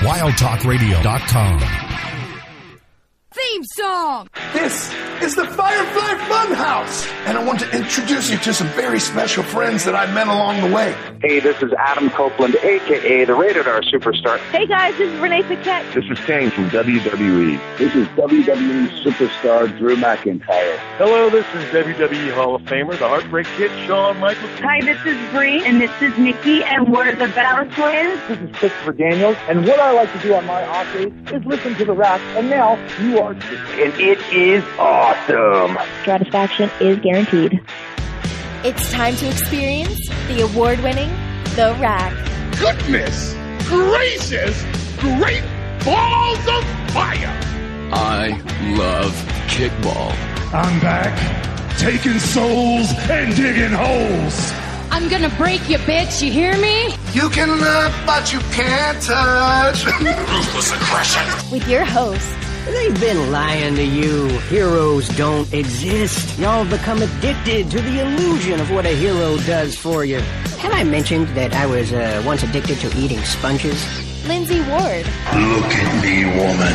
WildTalkRadio.com. Theme song! This is the Firefly Funhouse, and I want to introduce you to some very special friends that I met along the way. Hey, this is Adam Copeland, a.k.a. the Rated R Superstar. Hey guys, this is Renee Paquette. This is Kane from WWE. This is WWE Superstar Drew McIntyre. Hello, this is WWE Hall of Famer, the Heartbreak Kid, Shawn Michaels. Hi, this is Bree, and this is Nikki, and we're the Battle Twins. This is Christopher Daniels, and what I like to do on my off days is listen to the rap, and now you are too. And it is awesome. Satisfaction is guaranteed. It's time to experience the award-winning The Rack. Goodness gracious, great balls of fire! I love kickball. I'm back, taking souls and digging holes. I'm gonna break you, bitch, you hear me? You can love, but you can't touch. Ruthless aggression. With your hosts, they've been lying to you. Heroes don't exist. Y'all become addicted to the illusion of what a hero does for you. Have I mentioned that I was once addicted to eating sponges? Lindsay Ward. Look at me, woman.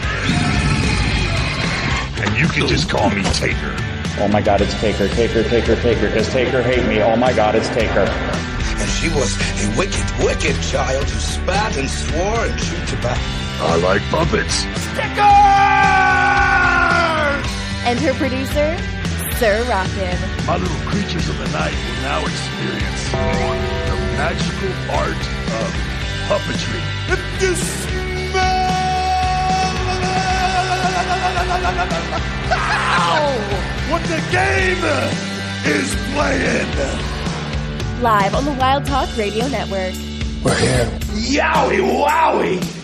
And you can just call me Taker. Oh my God, it's Taker, Taker, Taker, Taker. Does Taker hate me? Oh my God, it's Taker. And she was a wicked, wicked child who spat and swore and chewed tobacco. I like puppets. Stickers! And her producer, Sir Rockin'. My little creatures of the night will now experience the magical art of puppetry. If you smell what the game is playing. Live on the Wild Talk Radio Network. We're here. Yowie wowie!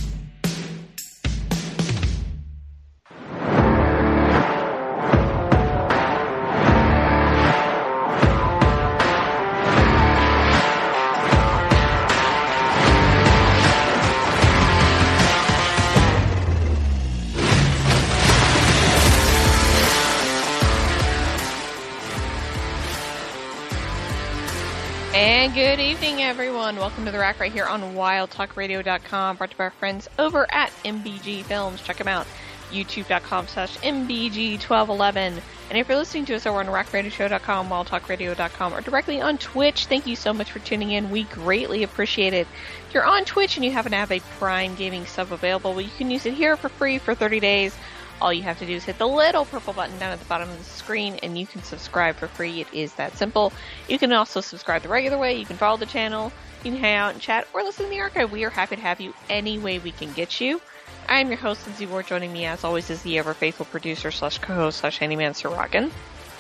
And good evening, everyone. Welcome to The Rack right here on WildTalkRadio.com, brought to you by our friends over at MBG Films. Check them out, youtube.com/MBG1211. And if you're listening to us over on RackRadioshow.com, WildTalkRadio.com, or directly on Twitch, thank you so much for tuning in. We greatly appreciate it. If you're on Twitch and you happen to have a Prime Gaming sub available, well, you can use it here for free for 30 days. All you have to do is hit the little purple button down at the bottom of the screen, and you can subscribe for free. It is that simple. You can also subscribe the regular way. You can follow the channel. You can hang out and chat, or listen to the archive. We are happy to have you any way we can get you. I am your host, Lindsay Ward. Joining me, as always, is the ever-faithful producer / co-host / handyman, Sir Rockin'.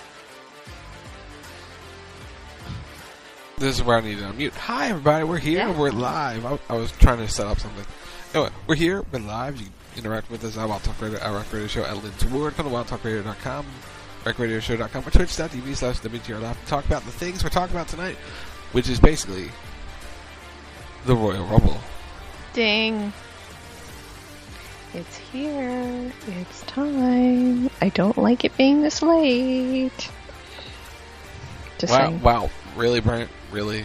This is where I need to unmute. Hi, everybody. We're here. Yeah. We're live. I was trying to set up something. Anyway, we're here. We're live. You can interact with us at Wild Talk Radio, our Rack Radio Show at Lindsay Ward. Come to WildTalkRadio.com, RackRadioShow.com, or Twitch.tv/WTR Live to talk about the things we're talking about tonight, which is basically the Royal Rumble. Ding. It's here. It's time. I don't like it being this late. Just saying. Wow. Really, Brent? Really?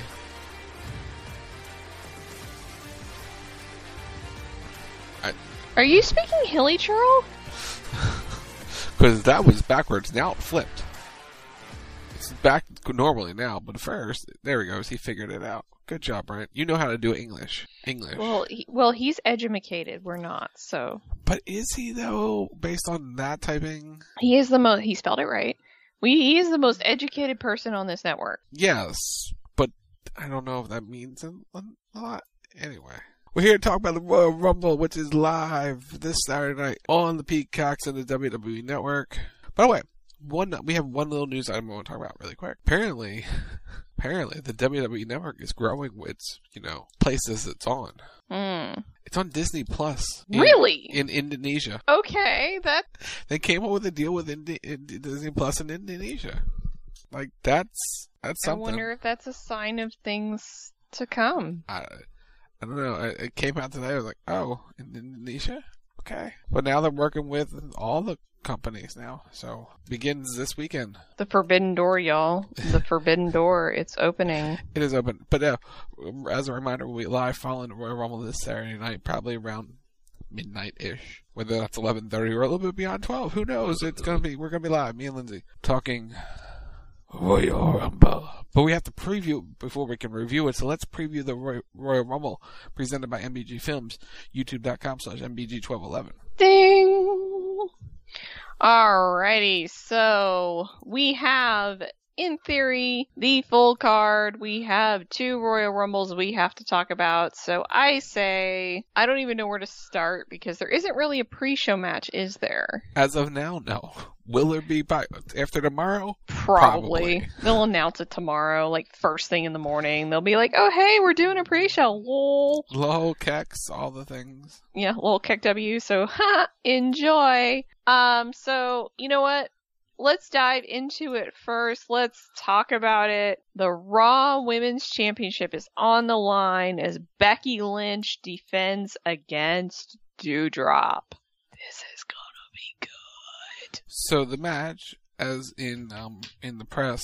Are you speaking Hilly Churl? Because that was backwards. Now it flipped. It's back normally now, but first, there he goes. He figured it out. Good job, Brent. You know how to do English. Well, he's edumacated. We're not, so. But is he, though, based on that typing? He is the most. He spelled it right. He is the most educated person on this network. Yes, but I don't know if that means a lot. Anyway. We're here to talk about the Royal Rumble, which is live this Saturday night on the Peacocks and the WWE Network. By the way, we have one little news item I want to talk about really quick. Apparently, the WWE Network is growing with, places it's on. It's on Disney Plus. Really? In Indonesia. Okay, They came up with a deal with Disney Plus in Indonesia. Like, that's something. I wonder if that's a sign of things to come. I don't know. It came out today. I was like, oh, in Indonesia? Okay. But now they're working with all the companies now. So begins this weekend. The Forbidden Door, y'all. The Forbidden Door. It's opening. It is open. But as a reminder, we'll be live following the Royal Rumble this Saturday night, probably around midnight-ish. Whether that's 11:30 or a little bit beyond 12. Who knows? We're going to be live. Me and Lindsay talking Royal Rumble. But we have to preview before we can review it. So let's preview the Royal Rumble presented by MBG Films. YouTube.com/MBG1211. Ding! Alrighty, so we have, in theory, the full card. We have 2 Royal Rumbles we have to talk about. So I say, I don't even know where to start because there isn't really a pre-show match, is there? As of now, no. Will there be after tomorrow? Probably. They'll announce it tomorrow, like first thing in the morning. They'll be like, oh, hey, we're doing a pre-show. Lol. Lol, Kex, all the things. Yeah, lol, Kek W. So, enjoy. So, you know what? Let's dive into it first. Let's talk about it. The Raw Women's Championship is on the line as Becky Lynch defends against Doudrop. This is gonna be good. So the match, as in the press,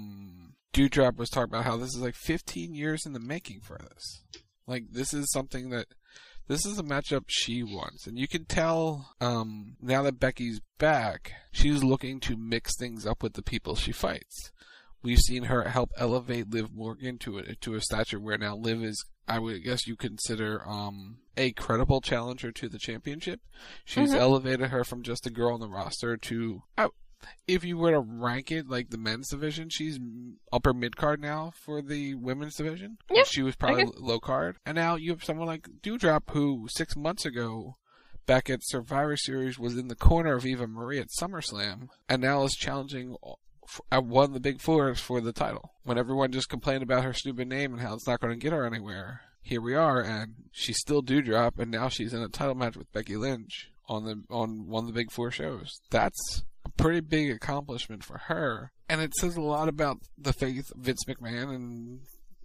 Doudrop was talking about how this is like 15 years in the making for this. Like, this is something that... This is a matchup she wants, and you can tell now that Becky's back, she's looking to mix things up with the people she fights. We've seen her help elevate Liv Morgan to a stature where now Liv is, I would guess you consider a credible challenger to the championship. She's elevated her from just a girl on the roster to, if you were to rank it like the men's division, she's upper mid card now for the women's division. Yep. She was probably low card. And now you have someone like Doudrop, who 6 months ago, back at Survivor Series, was in the corner of Eva Marie at SummerSlam, and now is challenging at one of the big fours for the title. When everyone just complained about her stupid name and how it's not going to get her anywhere, here we are, and she's still Doudrop, and now she's in a title match with Becky Lynch on one of the big 4 shows. That's a pretty big accomplishment for her, and it says a lot about the faith Vince McMahon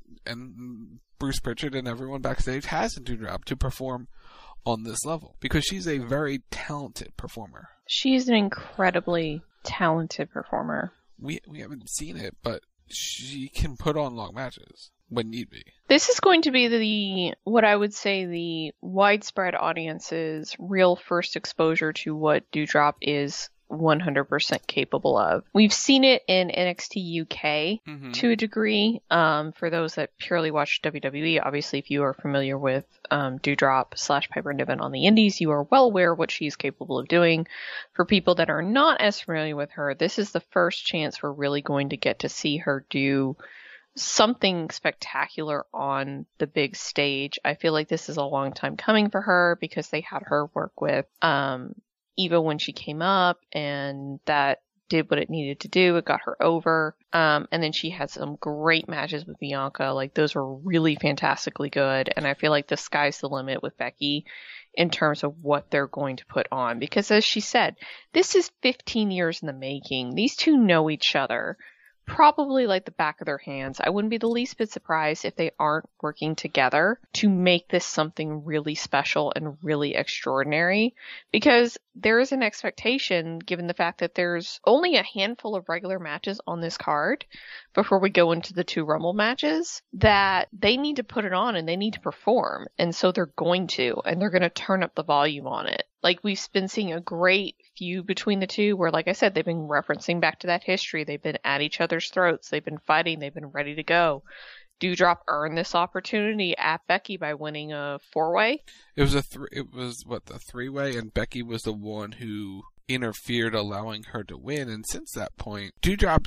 and Bruce Pritchard and everyone backstage has in Doudrop to perform on this level, because she's a very talented performer. She's an incredibly talented performer. We haven't seen it, but she can put on long matches when need be. This is going to be what I would say the widespread audience's real first exposure to what Doudrop is 100% capable of. We've seen it in NXT UK to a degree. For those that purely watch WWE, obviously if you are familiar with Doudrop / Piper Niven on the indies, you are well aware of what she's capable of doing. For people that are not as familiar with her, this is the first chance we're really going to get to see her do something spectacular on the big stage. I feel like this is a long time coming for her because they had her work with Eva when she came up, and that did what it needed to do. It got her over. And then she had some great matches with Bianca. Like, those were really fantastically good. And I feel like the sky's the limit with Becky in terms of what they're going to put on. Because as she said, this is 15 years in the making. These two know each other probably like the back of their hands. I wouldn't be the least bit surprised if they aren't working together to make this something really special and really extraordinary, because there is an expectation, given the fact that there's only a handful of regular matches on this card before we go into the 2 Rumble matches, that they need to put it on and they need to perform. And so they're going to, and they're going to turn up the volume on it. Like, we've been seeing a great feud between the two where, like I said, they've been referencing back to that history. They've been at each other's throats. They've been fighting. They've been ready to go. Doudrop earned this opportunity at Becky by winning a 4-way. It was the 3-way, and Becky was the one who interfered, allowing her to win. And since that point, Doudrop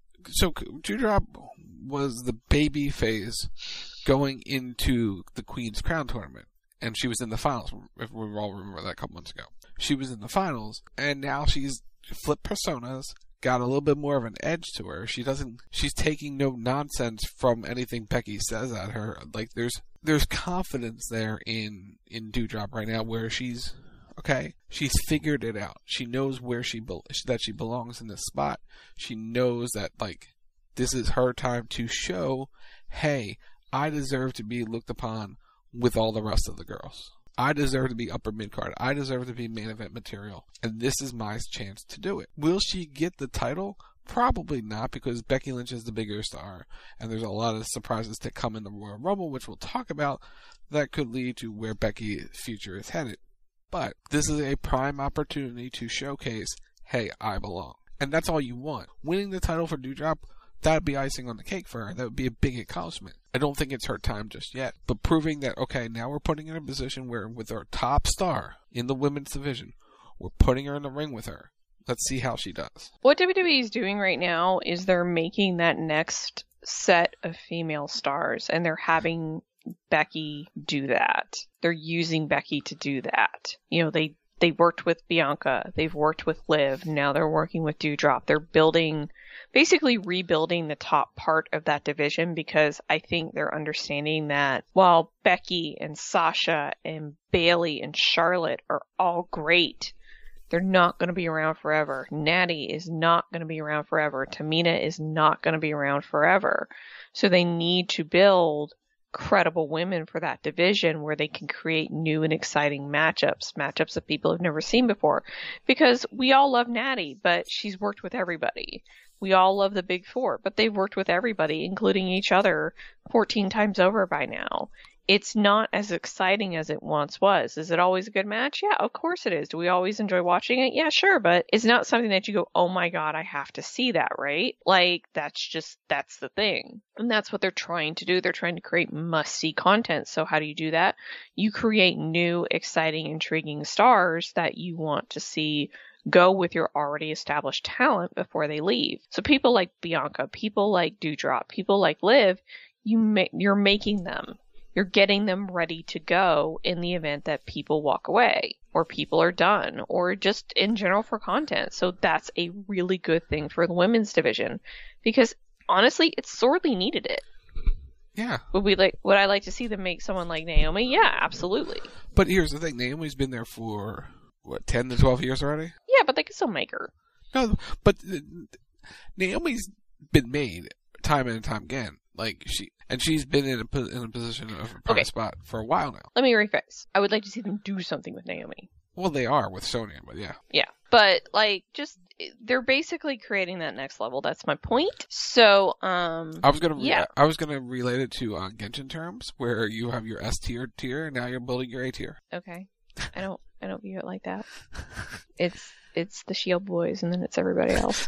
was the baby phase going into the Queen's Crown tournament. And she was in the finals, if we all remember that a couple months ago. She was in the finals, and now she's flipped personas, got a little bit more of an edge to her. She's taking no nonsense from anything Becky says at her. Like, there's confidence there in Doudrop right now, where she's figured it out. She knows where that she belongs in this spot. She knows that, like, this is her time to show, hey, I deserve to be looked upon with all the rest of the girls. I deserve to be upper mid-card. I deserve to be main event material. And this is my chance to do it. Will she get the title? Probably not, because Becky Lynch is the bigger star. And there's a lot of surprises to come in the Royal Rumble, which we'll talk about, that could lead to where Becky's future is headed. But this is a prime opportunity to showcase, hey, I belong. And that's all you want. Winning the title for Doudrop, that would be icing on the cake for her. That would be a big accomplishment. I don't think it's her time just yet. But proving that, okay, now we're putting her in a position where with our top star in the women's division, we're putting her in the ring with her. Let's see how she does. What WWE is doing right now is they're making that next set of female stars, and they're having Becky do that. They're using Becky to do that. You know, they worked with Bianca. They've worked with Liv. Now they're working with Doudrop. They're basically rebuilding the top part of that division, because I think they're understanding that while Becky and Sasha and Bayley and Charlotte are all great, they're not going to be around forever. Natty is not going to be around forever. Tamina is not going to be around forever. So they need to build credible women for that division where they can create new and exciting matchups that people have never seen before. Because we all love Natty, but she's worked with everybody. We all love the Big Four, but they've worked with everybody, including each other, 14 times over by now. It's not as exciting as it once was. Is it always a good match? Yeah, of course it is. Do we always enjoy watching it? Yeah, sure, but it's not something that you go, oh my god, I have to see that, right? Like, that's the thing. And that's what they're trying to do. They're trying to create must-see content. So how do you do that? You create new, exciting, intriguing stars that you want to see go with your already established talent before they leave. So people like Bianca, people like Doudrop, people like Liv, you're making them. You're getting them ready to go in the event that people walk away, or people are done, or just in general for content. So that's a really good thing for the women's division, because honestly, it sorely needed it. Yeah. Would I like to see them make someone like Naomi? Yeah, absolutely. But here's the thing, Naomi's been there for, 10 to 12 years already? Yeah, but they can still make her. No, but Naomi's been made time and time again. She's been in a position of a prime spot for a while now. Let me rephrase. I would like to see them do something with Naomi. Well, they are with Sonya, but yeah. Yeah, but they're basically creating that next level. That's my point. So, I was gonna relate it to Genshin terms, where you have your S tier, and now you're building your A tier. Okay, I don't view it like that. It's the Shield boys, and then it's everybody else.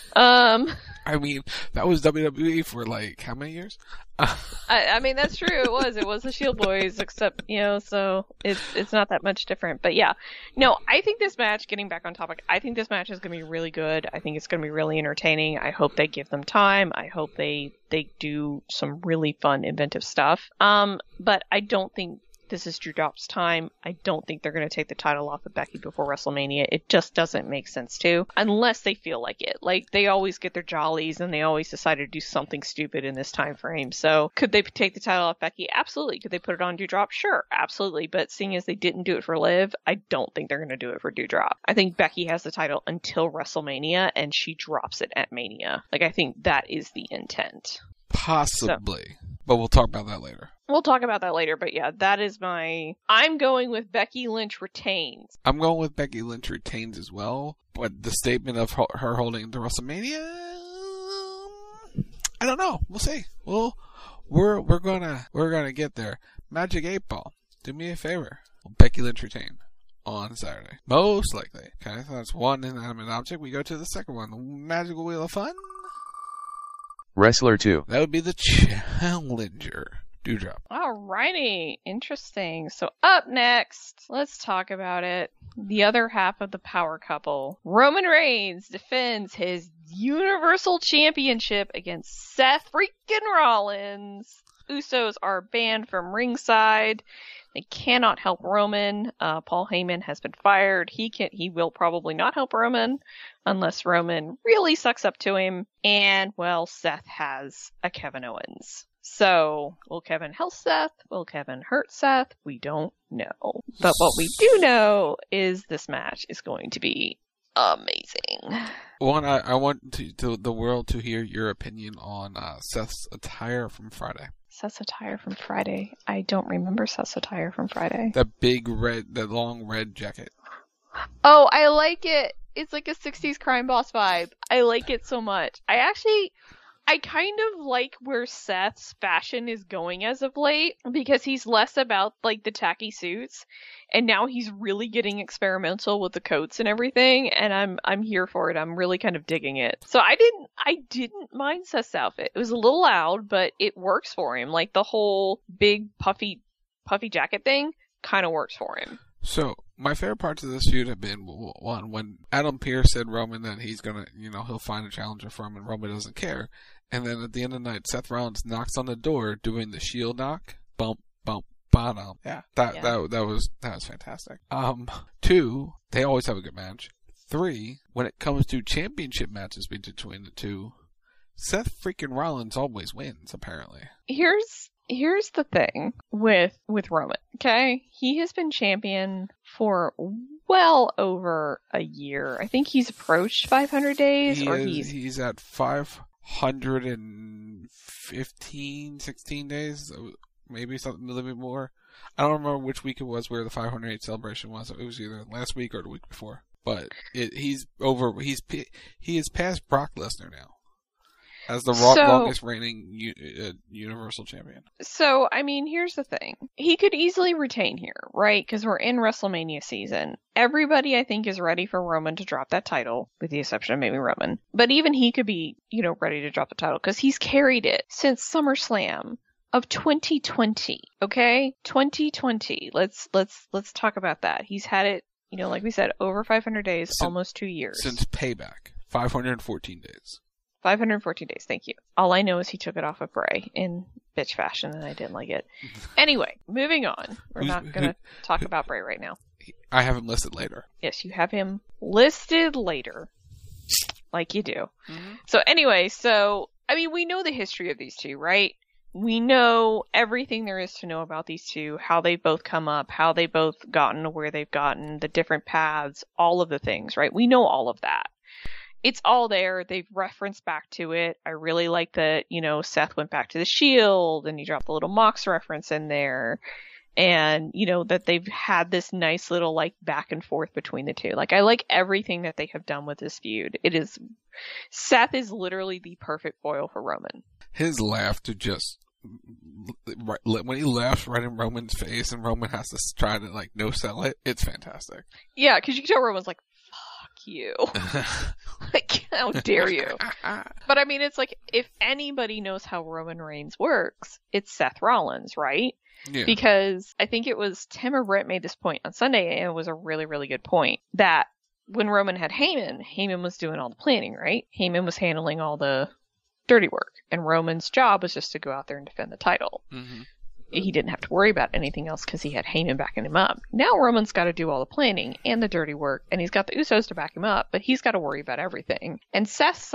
I mean, that was WWE for how many years? I mean, that's true. It was the Shield boys, except, so it's not that much different. But yeah, no, I think this match, getting back on topic, I think this match is going to be really good. I think it's going to be really entertaining. I hope they give them time. I hope they do some really fun, inventive stuff. But I don't think this is Doudrop's time. I don't think they're going to take the title off of Becky before WrestleMania. It just doesn't make sense to, unless they feel like it. They always get their jollies, and they always decide to do something stupid in this time frame. So could they take the title off Becky? Absolutely. Could they put it on Doudrop? Sure, absolutely. But seeing as they didn't do it for Liv, I don't think they're going to do it for Doudrop. I think Becky has the title until WrestleMania, and she drops it at Mania. I think that is the intent. Possibly. So, but we'll talk about that later. We'll talk about that later, but yeah, that is I'm going with Becky Lynch retains. I'm going with Becky Lynch retains as well, but the statement of her holding the WrestleMania, I don't know. We'll see. We're gonna get there. Magic 8 Ball, do me a favor. Becky Lynch retain on Saturday, most likely. Okay, so that's one inanimate object. We go to the second one, the Magical Wheel of Fun. Wrestler 2. That would be the challenger. Doudrop. Alrighty, interesting. So up next, let's talk about it. The other half of the power couple. Roman Reigns defends his Universal Championship against Seth freaking Rollins. Usos are banned from ringside. They cannot help Roman. Paul Heyman has been fired. He will probably not help Roman unless Roman really sucks up to him. And, well, Seth has a Kevin Owens. So, will Kevin help Seth? Will Kevin hurt Seth? We don't know. But what we do know is this match is going to be amazing. I want the world to hear your opinion on Seth's attire from Friday. Seth's attire from Friday. I don't remember Seth's attire from Friday. That big red, that long red jacket. Oh, I like it. It's like a 60s crime boss vibe. I like it so much. I kind of like where Seth's fashion is going as of late, because he's less about like the tacky suits, and now he's really getting experimental with the coats and everything, and I'm here for it. I'm really kind of digging it. So I didn't mind Seth's outfit. It was a little loud, but it works for him. Like the whole big puffy jacket thing kind of works for him. So, my favorite parts of this feud have been, one, when Adam Pearce said Roman that he's gonna, he'll find a challenger for him, and Roman doesn't care. And then at the end of the night, Seth Rollins knocks on the door doing the shield knock. Bump, bump, bottom. Yeah. That was fantastic. 2, they always have a good match. 3, when it comes to championship matches between the two, Seth freaking Rollins always wins, apparently. Here's the thing with Roman, okay? He has been champion for well over a year. I think he's approached 500 days, he's at 515, 16 days, maybe something a little bit more. I don't remember which week it was where the 508 celebration was. It was either last week or the week before. But he is past Brock Lesnar now as the longest reigning Universal Champion. So, I mean, here's the thing. He could easily retain here, right? Because we're in WrestleMania season. Everybody, I think, is ready for Roman to drop that title, with the exception of maybe Roman. But even he could be, ready to drop the title, because he's carried it since SummerSlam of 2020, okay? 2020. Let's talk about that. He's had it, like we said, over 500 days, almost 2 years. Since Payback, 514 days. 514 days, thank you. All I know is he took it off of Bray in bitch fashion, and I didn't like it. Anyway, moving on. We're not going to talk about Bray right now. I have him listed later. Yes, you have him listed later. Like you do. Mm-hmm. So anyway, we know the history of these two, right? We know everything there is to know about these two, how they both come up, how they both gotten to where they've gotten, the different paths, all of the things, right? We know all of that. It's all there. They've referenced back to it. I really like that, Seth went back to the Shield and he dropped a little Mox reference in there. And, that they've had this nice little, back and forth between the two. I like everything that they have done with this feud. Seth is literally the perfect foil for Roman. His laugh when he laughs right in Roman's face and Roman has to try to, no-sell it, it's fantastic. Yeah, because you can tell Roman's you. How dare you? But I mean, it's if anybody knows how Roman Reigns works, it's Seth Rollins, right? Yeah. Because I think it was Tim or Brett made this point on Sunday, and it was a really, really good point, that when Roman had Heyman was doing all the planning, right? Heyman was handling all the dirty work, and Roman's job was just to go out there and defend the title. Mm-hmm. He didn't have to worry about anything else because he had Heyman backing him up. Now Roman's got to do all the planning and the dirty work, and he's got the Usos to back him up, but he's got to worry about everything. And Seth's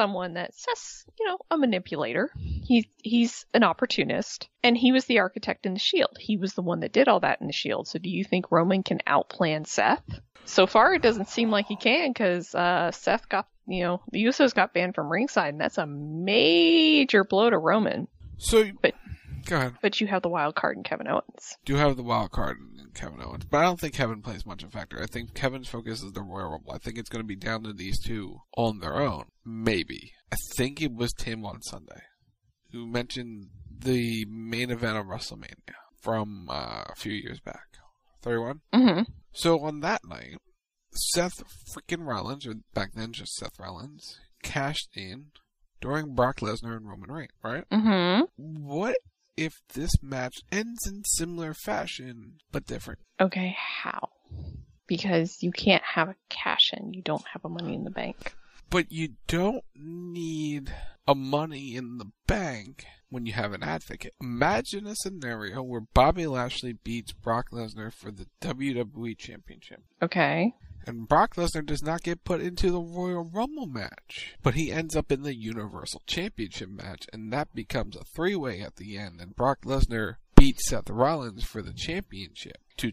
a manipulator. He's an opportunist, and he was the architect in the Shield. He was the one that did all that in the Shield. So do you think Roman can outplan Seth? So far, it doesn't seem like he can, because Seth got, the Usos got banned from ringside, and that's a major blow to Roman. Go ahead. But you have the wild card in Kevin Owens. Do have the wild card in Kevin Owens, but I don't think Kevin plays much of a factor. I think Kevin's focus is the Royal Rumble. I think it's going to be down to these two on their own. Maybe. I think it was Tim on Sunday who mentioned the main event of WrestleMania from a few years back. 31? Mm-hmm. So on that night, Seth freaking Rollins, or back then just Seth Rollins, cashed in during Brock Lesnar and Roman Reigns, right? Mm-hmm. What if this match ends in similar fashion, but different? Okay, how? Because you can't have a cash-in. You don't have a Money in the Bank. But you don't need a Money in the Bank when you have an advocate. Imagine a scenario where Bobby Lashley beats Brock Lesnar for the WWE Championship. Okay. And Brock Lesnar does not get put into the Royal Rumble match, but he ends up in the Universal Championship match, and that becomes a three-way at the end, and Brock Lesnar beats Seth Rollins for the championship to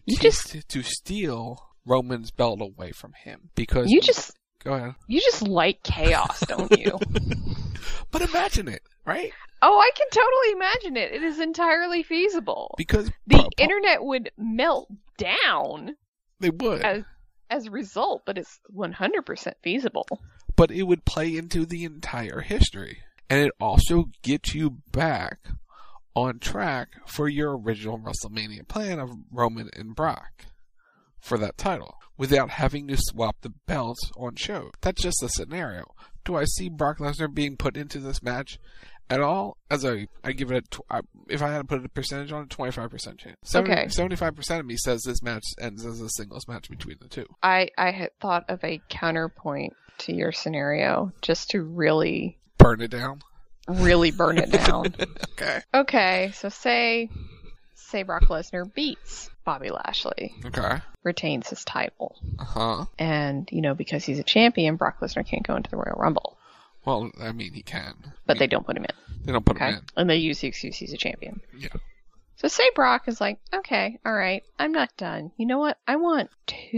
steal Roman's belt away from him. Because go ahead. You just like chaos, don't you? But imagine it, right? Oh, I can totally imagine it. It is entirely feasible. Because the internet would melt down. They would. As a result, but it's 100% feasible. But it would play into the entire history. And it also gets you back on track for your original WrestleMania plan of Roman and Brock for that title, without having to swap the belts on show. That's just a scenario. Do I see Brock Lesnar being put into this match at all? I give it if I had to put a percentage on it, 25% chance. 75% of me says this match ends as a singles match between the two. I had thought of a counterpoint to your scenario, just to really burn it down. Really burn it down. Okay. Okay, so say Brock Lesnar beats Bobby Lashley. Okay. Retains his title. Uh-huh. And, because he's a champion, Brock Lesnar can't go into the Royal Rumble. Well, I mean, he can. But they don't put him in. They don't put him in. And they use the excuse he's a champion. Yeah. So say Brock is like, okay, alright, I'm not done. You know what? I want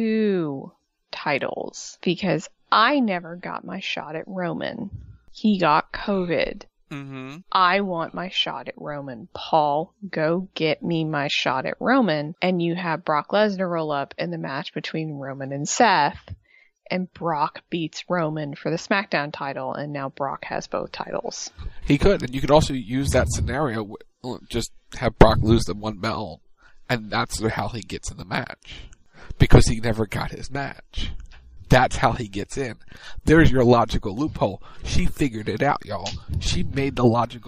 2 titles because I never got my shot at Roman. He got COVID. Mm-hmm. I want my shot at Roman. Paul, go get me my shot at Roman. And you have Brock Lesnar roll up in the match between Roman and Seth. And Brock beats Roman for the SmackDown title. And now Brock has both titles. He could. And you could also use that scenario. Just have Brock lose the 1 belt. And that's how he gets in the match. Because he never got his match. That's how he gets in. There's your logical loophole. She figured it out, y'all. She made it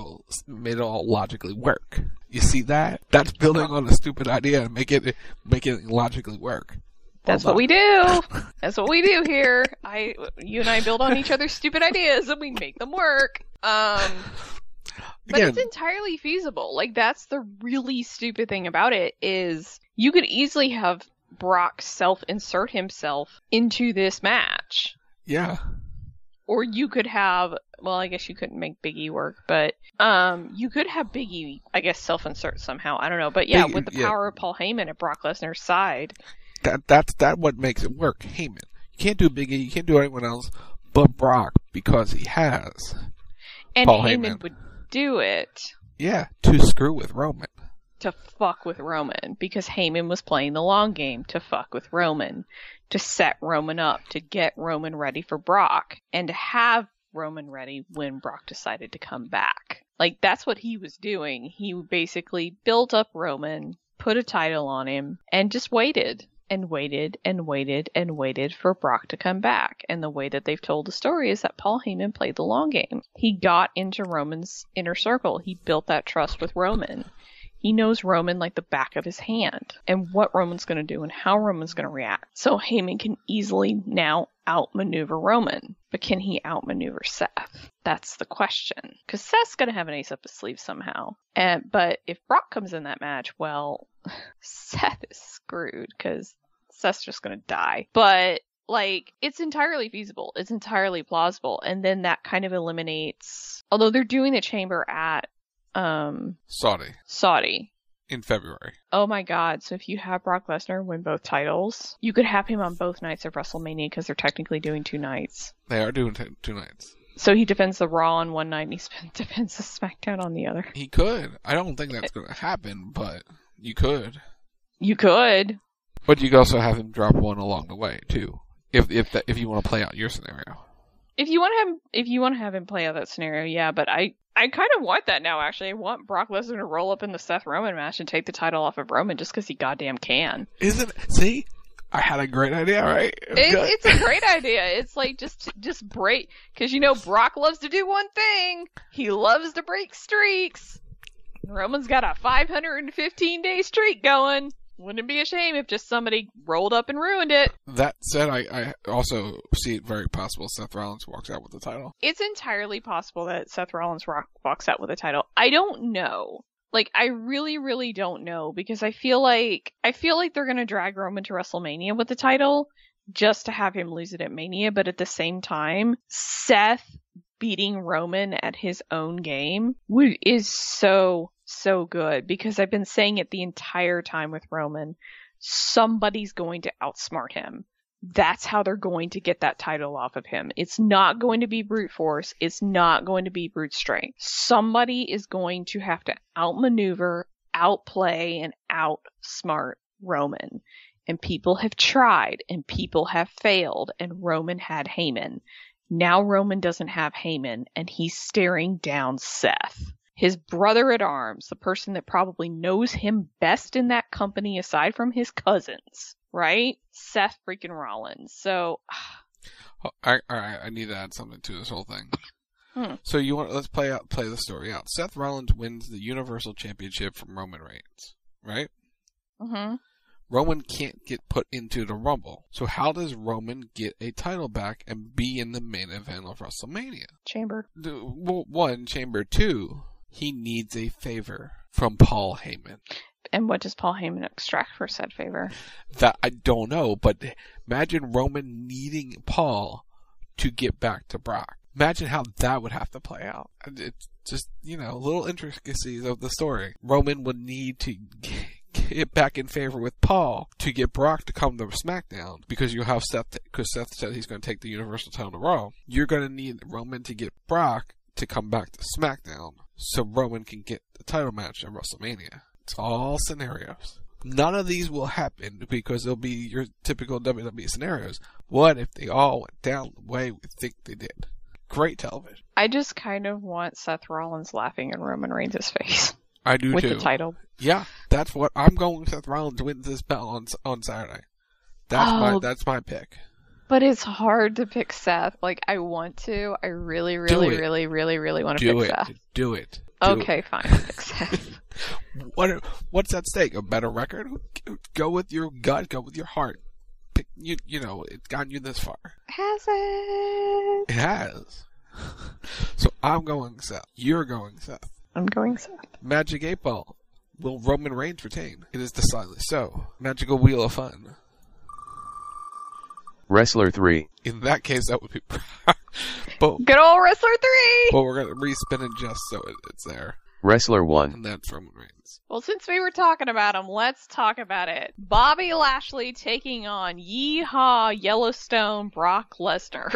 all logically work. You see that? That's building on a stupid idea and make it logically work. That's what we do. That's what we do here. You and I build on each other's stupid ideas and we make them work. But it's entirely feasible. Like, that's the really stupid thing about it is you could easily have Brock self-insert himself into this match. Yeah. Or you could have, well, I guess you couldn't make Big E work, but you could have Big E, I guess, self-insert somehow. I don't know. But yeah, with the power of Paul Heyman at Brock Lesnar's side. That's what makes it work, Heyman. You can't do Big E, you can't do anyone else but Brock because he has and Paul Heyman would do it. Yeah, to screw with Roman. To fuck with Roman, because Heyman was playing the long game to fuck with Roman, to set Roman up, to get Roman ready for Brock, and to have Roman ready when Brock decided to come back. Like, that's what he was doing. He basically built up Roman, put a title on him, and just waited, and waited, and waited, and waited for Brock to come back. And the way that they've told the story is that Paul Heyman played the long game. He got into Roman's inner circle. He built that trust with Roman. He knows Roman like the back of his hand and what Roman's going to do and how Roman's going to react. So Heyman can easily now outmaneuver Roman. But can he outmaneuver Seth? That's the question. Because Seth's going to have an ace up his sleeve somehow. But if Brock comes in that match, well, Seth is screwed because Seth's just going to die. But it's entirely feasible. It's entirely plausible. And then that kind of eliminates, although they're doing the chamber at Saudi. In February. Oh my god, so if you have Brock Lesnar win both titles, you could have him on both nights of WrestleMania because they're technically doing 2 nights. They are doing 2 nights. So he defends the Raw on one night and he defends the SmackDown on the other. He could. I don't think that's going to happen, but you could. You could. But you could also have him drop one along the way, too. If you want to play out your scenario. If you want to have him play out that scenario, yeah, but I kind of want that now, actually. I want Brock Lesnar to roll up in the Seth Roman match and take the title off of Roman just because he goddamn can. See? I had a great idea, right? It's a great idea. It's like, just break, because Brock loves to do one thing. He loves to break streaks. Roman's got a 515-day streak going. Wouldn't it be a shame if just somebody rolled up and ruined it? That said, I also see it very possible Seth Rollins walks out with the title. It's entirely possible that Seth Rollins walks out with the title. I don't know. I really, really don't know, because I feel like they're gonna drag Roman to WrestleMania with the title just to have him lose it at Mania, but at the same time, Seth beating Roman at his own game is so good, because I've been saying it the entire time with Roman. Somebody's going to outsmart him. that's how they're going to get that title off of him. It's not going to be brute force. It's not going to be brute strength. Somebody is going to have to outmaneuver, outplay, and outsmart Roman. And people have tried, and people have failed, and Roman had Heyman. Now Roman doesn't have Heyman, and he's staring down Seth. His brother-at-arms, the person that probably knows him best in that company aside from his cousins, right? Seth freaking Rollins. So, I need to add something to this whole thing. So let's play the story out. Seth Rollins wins the Universal Championship from Roman Reigns, right? Mm-hmm. Roman can't get put into the Rumble. So how does Roman get a title back and be in the main event of WrestleMania? Chamber. One, Chamber. Two, he needs a favor from Paul Heyman. And what does Paul Heyman extract for said favor? That I don't know, but imagine Roman needing Paul to get back to Brock. Imagine how that would have to play out. It's just, little intricacies of the story. Roman would need to get back in favor with Paul to get Brock to come to SmackDown, because you have Seth said he's going to take the Universal title in a row. You're going to need Roman to get Brock to come back to SmackDown so Roman can get the title match at WrestleMania. It's all scenarios. None of these will happen because they'll be your typical WWE scenarios. What if they all went down the way we think they did? Great television. I just kind of want Seth Rollins laughing in Roman Reigns' face. I do with too. With the title. Yeah, that's what I'm going with. Seth Rollins wins this belt on Saturday. That's my pick. But it's hard to pick Seth. Like, I want to. I really, really, really, really, really want to pick Seth. Do it. Okay, fine. Pick Seth. What's at stake? A better record? Go with your gut. Go with your heart. Pick, it's gotten you this far. Has it? It has. So I'm going Seth. You're going Seth. I'm going Seth. Magic 8 Ball. Will Roman Reigns retain? It is decidedly so. Magical Wheel of Fun. Wrestler 3. In that case, that would be... but, good old Wrestler 3! But we're going to respin it just so it's there. Wrestler 1. And that's Roman Reigns. Well, since we were talking about him, let's talk about it. Bobby Lashley taking on Yeehaw Yellowstone Brock Lesnar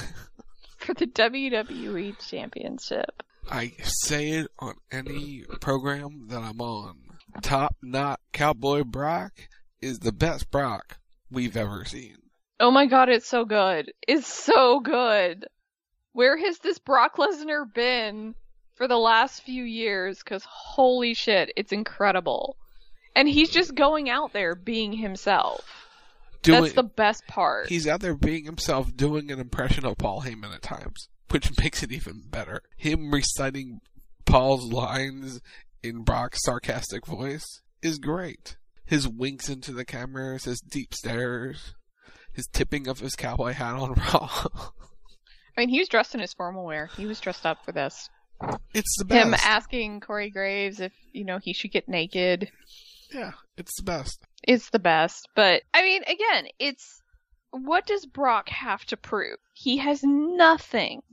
for the WWE Championship. I say it on any program that I'm on. Top Knot Cowboy Brock is the best Brock we've ever seen. Oh my god, it's so good. It's so good. Where has this Brock Lesnar been for the last few years? Because holy shit, it's incredible. And he's just going out there being himself. That's the best part. He's out there being himself, doing an impression of Paul Heyman at times, which makes it even better. Him reciting Paul's lines in Brock's sarcastic voice is great. His winks into the cameras, his deep stares, his tipping of his cowboy hat on Raw. I mean, he was dressed in his formal wear. He was dressed up for this. It's the best. Him asking Corey Graves if, he should get naked. Yeah, it's the best. It's the best. But, I mean, again, what does Brock have to prove? He has nothing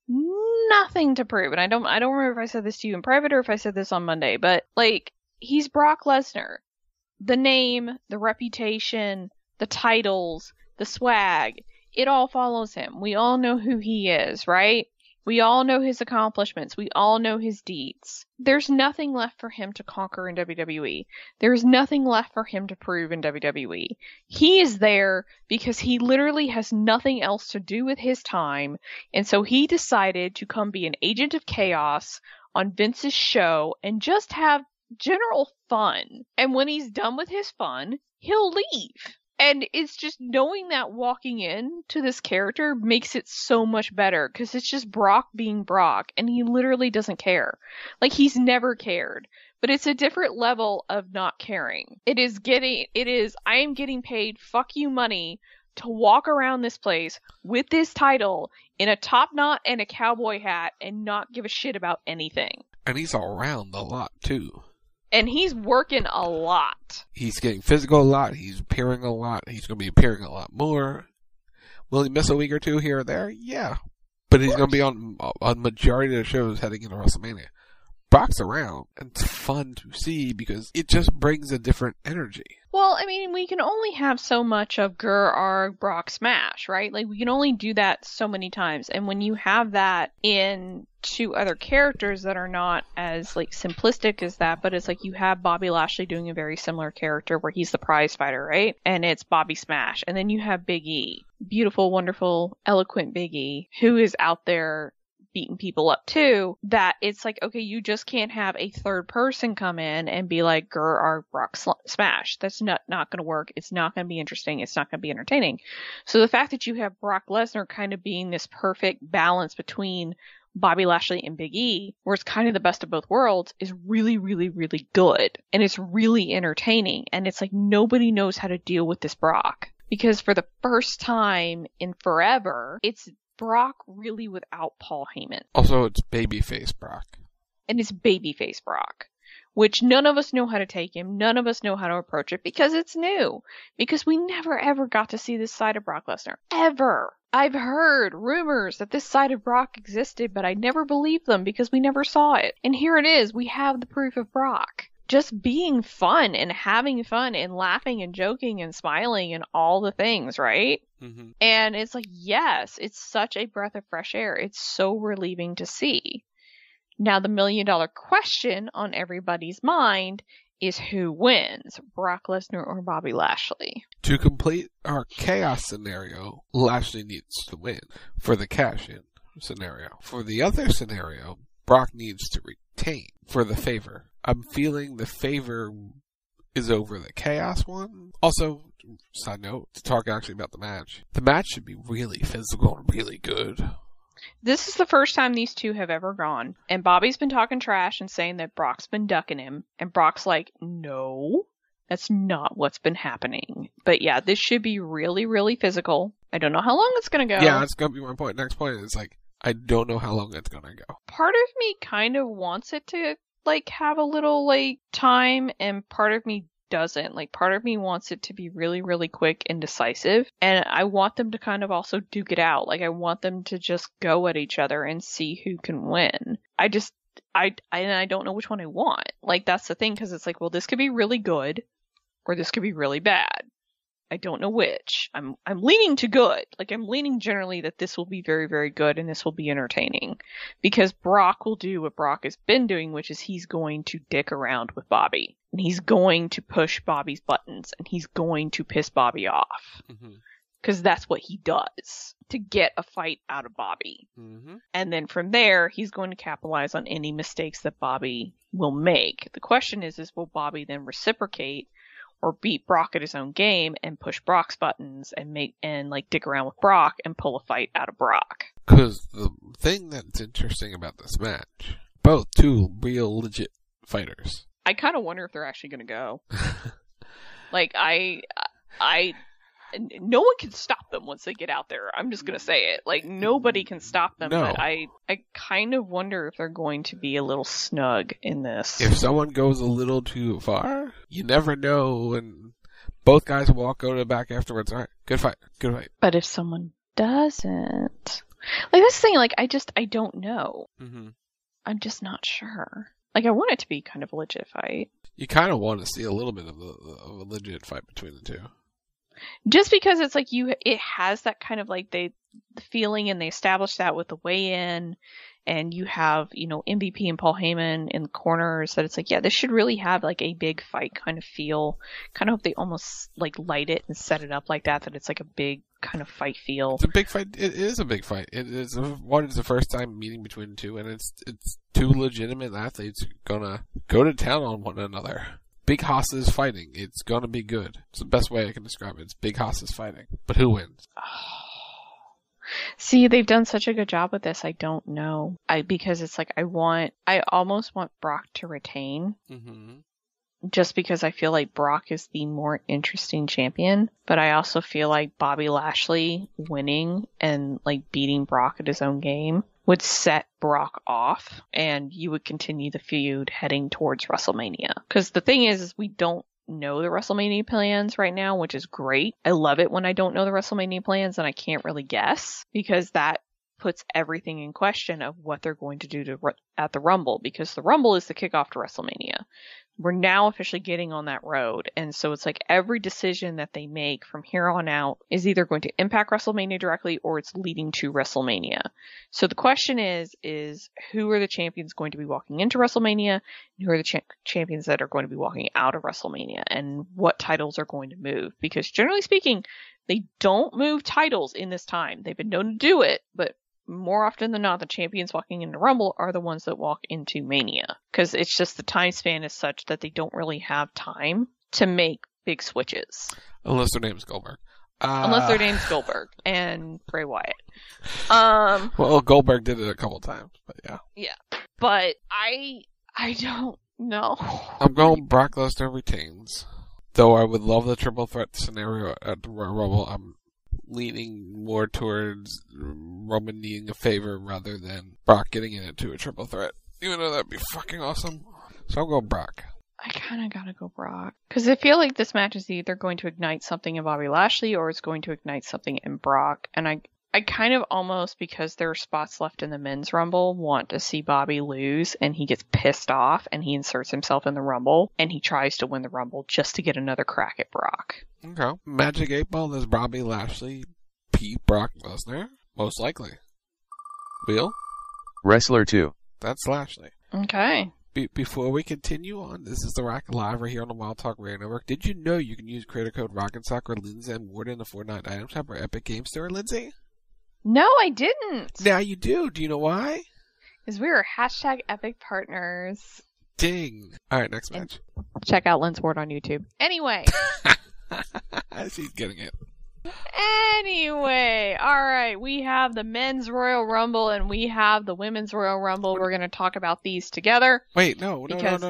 to prove. And I don't remember if I said this to you in private or if I said this on Monday, but he's Brock Lesnar. The name, the reputation, the titles, the swag, it all follows him. We all know who he is, right? We all know his accomplishments. We all know his deeds. There's nothing left for him to conquer in WWE. There's nothing left for him to prove in WWE. He is there because he literally has nothing else to do with his time, and so he decided to come be an agent of chaos on Vince's show and just have general fun. And when he's done with his fun, he'll leave. And it's just knowing that walking in to this character makes it so much better because it's just Brock being Brock and he literally doesn't care. He's never cared, but it's a different level of not caring. I am getting paid fuck you money to walk around this place with this title in a top knot and a cowboy hat and not give a shit about anything. And he's around a lot too. And he's working a lot. He's getting physical a lot. He's appearing a lot. He's going to be appearing a lot more. Will he miss a week or two here or there? Yeah. But he's going to be on a majority of the shows heading into WrestleMania. Brock's around, and it's fun to see because it just brings a different energy. Well, I mean, we can only have so much of Arg, Brock Smash, right? Like, we can only do that so many times. And when you have that in two other characters that are not as, like, simplistic as that, but it's like you have Bobby Lashley doing a very similar character where he's the prize fighter, right? And it's Bobby Smash. And then you have Big E. Beautiful, wonderful, eloquent Big E, who is out there beating people up too, that it's like, okay, you just can't have a third person come in and be like, Arg, Brock Smash. That's not going to work. It's not going to be interesting. It's not going to be entertaining. So the fact that you have Brock Lesnar kind of being this perfect balance between Bobby Lashley and Big E, where it's kind of the best of both worlds, is really, really, really good. And it's really entertaining. And it's like nobody knows how to deal with this Brock. Because for the first time in forever, it's Brock really without Paul Heyman. Also, it's babyface Brock. And it's babyface Brock, which none of us know how to take him. None of us know how to approach it because it's new. Because we never ever got to see this side of Brock Lesnar. Ever. I've heard rumors that this side of Brock existed, but I never believed them because we never saw it. And here it is. We have the proof of Brock. Just being fun and having fun and laughing and joking and smiling and all the things, right? Mm-hmm. And it's like, yes, it's such a breath of fresh air. It's so relieving to see. Now, the $1 million question on everybody's mind is who wins, Brock Lesnar or Bobby Lashley? To complete our chaos scenario, Lashley needs to win for the cash-in scenario. For the other scenario, Brock needs to retain for the favor. I'm feeling the favor is over the chaos one. Also, side note, to talk actually about the match. The match should be really physical and really good. This is the first time these two have ever gone. And Bobby's been talking trash and saying that Brock's been ducking him. And Brock's like, no, that's not what's been happening. But yeah, this should be really, really physical. I don't know how long it's going to go. Yeah, that's going to be my point. Next point is like, I don't know how long it's going to go. Part of me kind of wants it to like have a little like time, and part of me doesn't. Like, part of me wants it to be really, really quick and decisive, and I want them to kind of also duke it out. Like, I want them to just go at each other and see who can win. I don't know which one I want. Like, that's the thing, because it's like, well, this could be really good, or this could be really bad. I don't know which. I'm leaning to good. Like, I'm leaning generally that this will be very, very good and this will be entertaining. Because Brock will do what Brock has been doing, which is he's going to dick around with Bobby. And he's going to push Bobby's buttons. And he's going to piss Bobby off. Because that's what he does. To get a fight out of Bobby. And then from there, he's going to capitalize on any mistakes that Bobby will make. The question is will Bobby then reciprocate? Or beat Brock at his own game and push Brock's buttons and dick around with Brock and pull a fight out of Brock. Because the thing that's interesting about this match, both two real legit fighters. I kind of wonder if they're actually going to go. Like, no one can stop them once they get out there. I'm just going to say it. Like, nobody can stop them. No. But I kind of wonder if they're going to be a little snug in this. If someone goes a little too far, you never know. And both guys will go to the back afterwards. All right, good fight. Good fight. But if someone doesn't... Like, that's the thing. Like, I don't know. I'm just not sure. Like, I want it to be kind of a legit fight. You kind of want to see a little bit of a legit fight between the two. Just because it's like it has that kind of like the feeling, and they established that with the weigh-in, and you have, MVP and Paul Heyman in the corners, that it's like, yeah, this should really have like a big fight kind of feel. Kind of hope they almost like light it and set it up like that it's like a big kind of fight feel. It's a big fight. It is a big fight. It is the first time meeting between the two, and it's two legitimate athletes gonna go to town on one another. Big hosses fighting. It's gonna be good. It's the best way I can describe it. It's big hosses fighting. But who wins? See, they've done such a good job with this. I don't know. Because it's like I almost want Brock to retain. Just because I feel like Brock is the more interesting champion. But I also feel like Bobby Lashley winning and like beating Brock at his own game would set Brock off, and you would continue the feud heading towards WrestleMania. Because the thing is we don't know the WrestleMania plans right now, which is great. I love it when I don't know the WrestleMania plans and I can't really guess, because that puts everything in question of what they're going to do at the Rumble, because the Rumble is the kickoff to WrestleMania. We're now officially getting on that road. And so it's like every decision that they make from here on out is either going to impact WrestleMania directly or it's leading to WrestleMania. So the question is who are the champions going to be walking into WrestleMania, and who are the champions that are going to be walking out of WrestleMania, and what titles are going to move? Because generally speaking, they don't move titles in this time. They've been known to do it, but more often than not, the champions walking into Rumble are the ones that walk into Mania. Because it's just the time span is such that they don't really have time to make big switches. Unless their name's Goldberg. Unless their name's Goldberg and Bray Wyatt. Well, Goldberg did it a couple times, but yeah. Yeah. But I don't know. I'm going Brock Lesnar retains. Though I would love the triple threat scenario at the Royal Rumble, I'm leaning more towards Roman needing a favor rather than Brock getting into a triple threat. Even though that'd be fucking awesome. So I'm going Brock. I kind of gotta go Brock. Because I feel like this match is either going to ignite something in Bobby Lashley or it's going to ignite something in Brock. And I kind of almost, because there are spots left in the men's Rumble, want to see Bobby lose and he gets pissed off and he inserts himself in the Rumble and he tries to win the Rumble just to get another crack at Brock. Okay. Magic 8 Ball is Bobby Lashley beat Brock Lesnar? Most likely. Wheel? Wrestler 2. That's Lashley. Okay. Before we continue on, this is The Rock Live right here on the Wild Talk Radio Network. Did you know you can use creator code ROCK'n'SOCK or Lindsay and Ward in the Fortnite item shop or Epic Game Store, Lindsay? No, I didn't. Now you do. Do you know why? Because we are #Epic Partners. Ding. All right, next match. Check out Lynn Ward on YouTube. Anyway. She's getting it. Anyway, all right, we have the men's Royal Rumble and we have the women's Royal Rumble. We're going to talk about these together. Wait, no.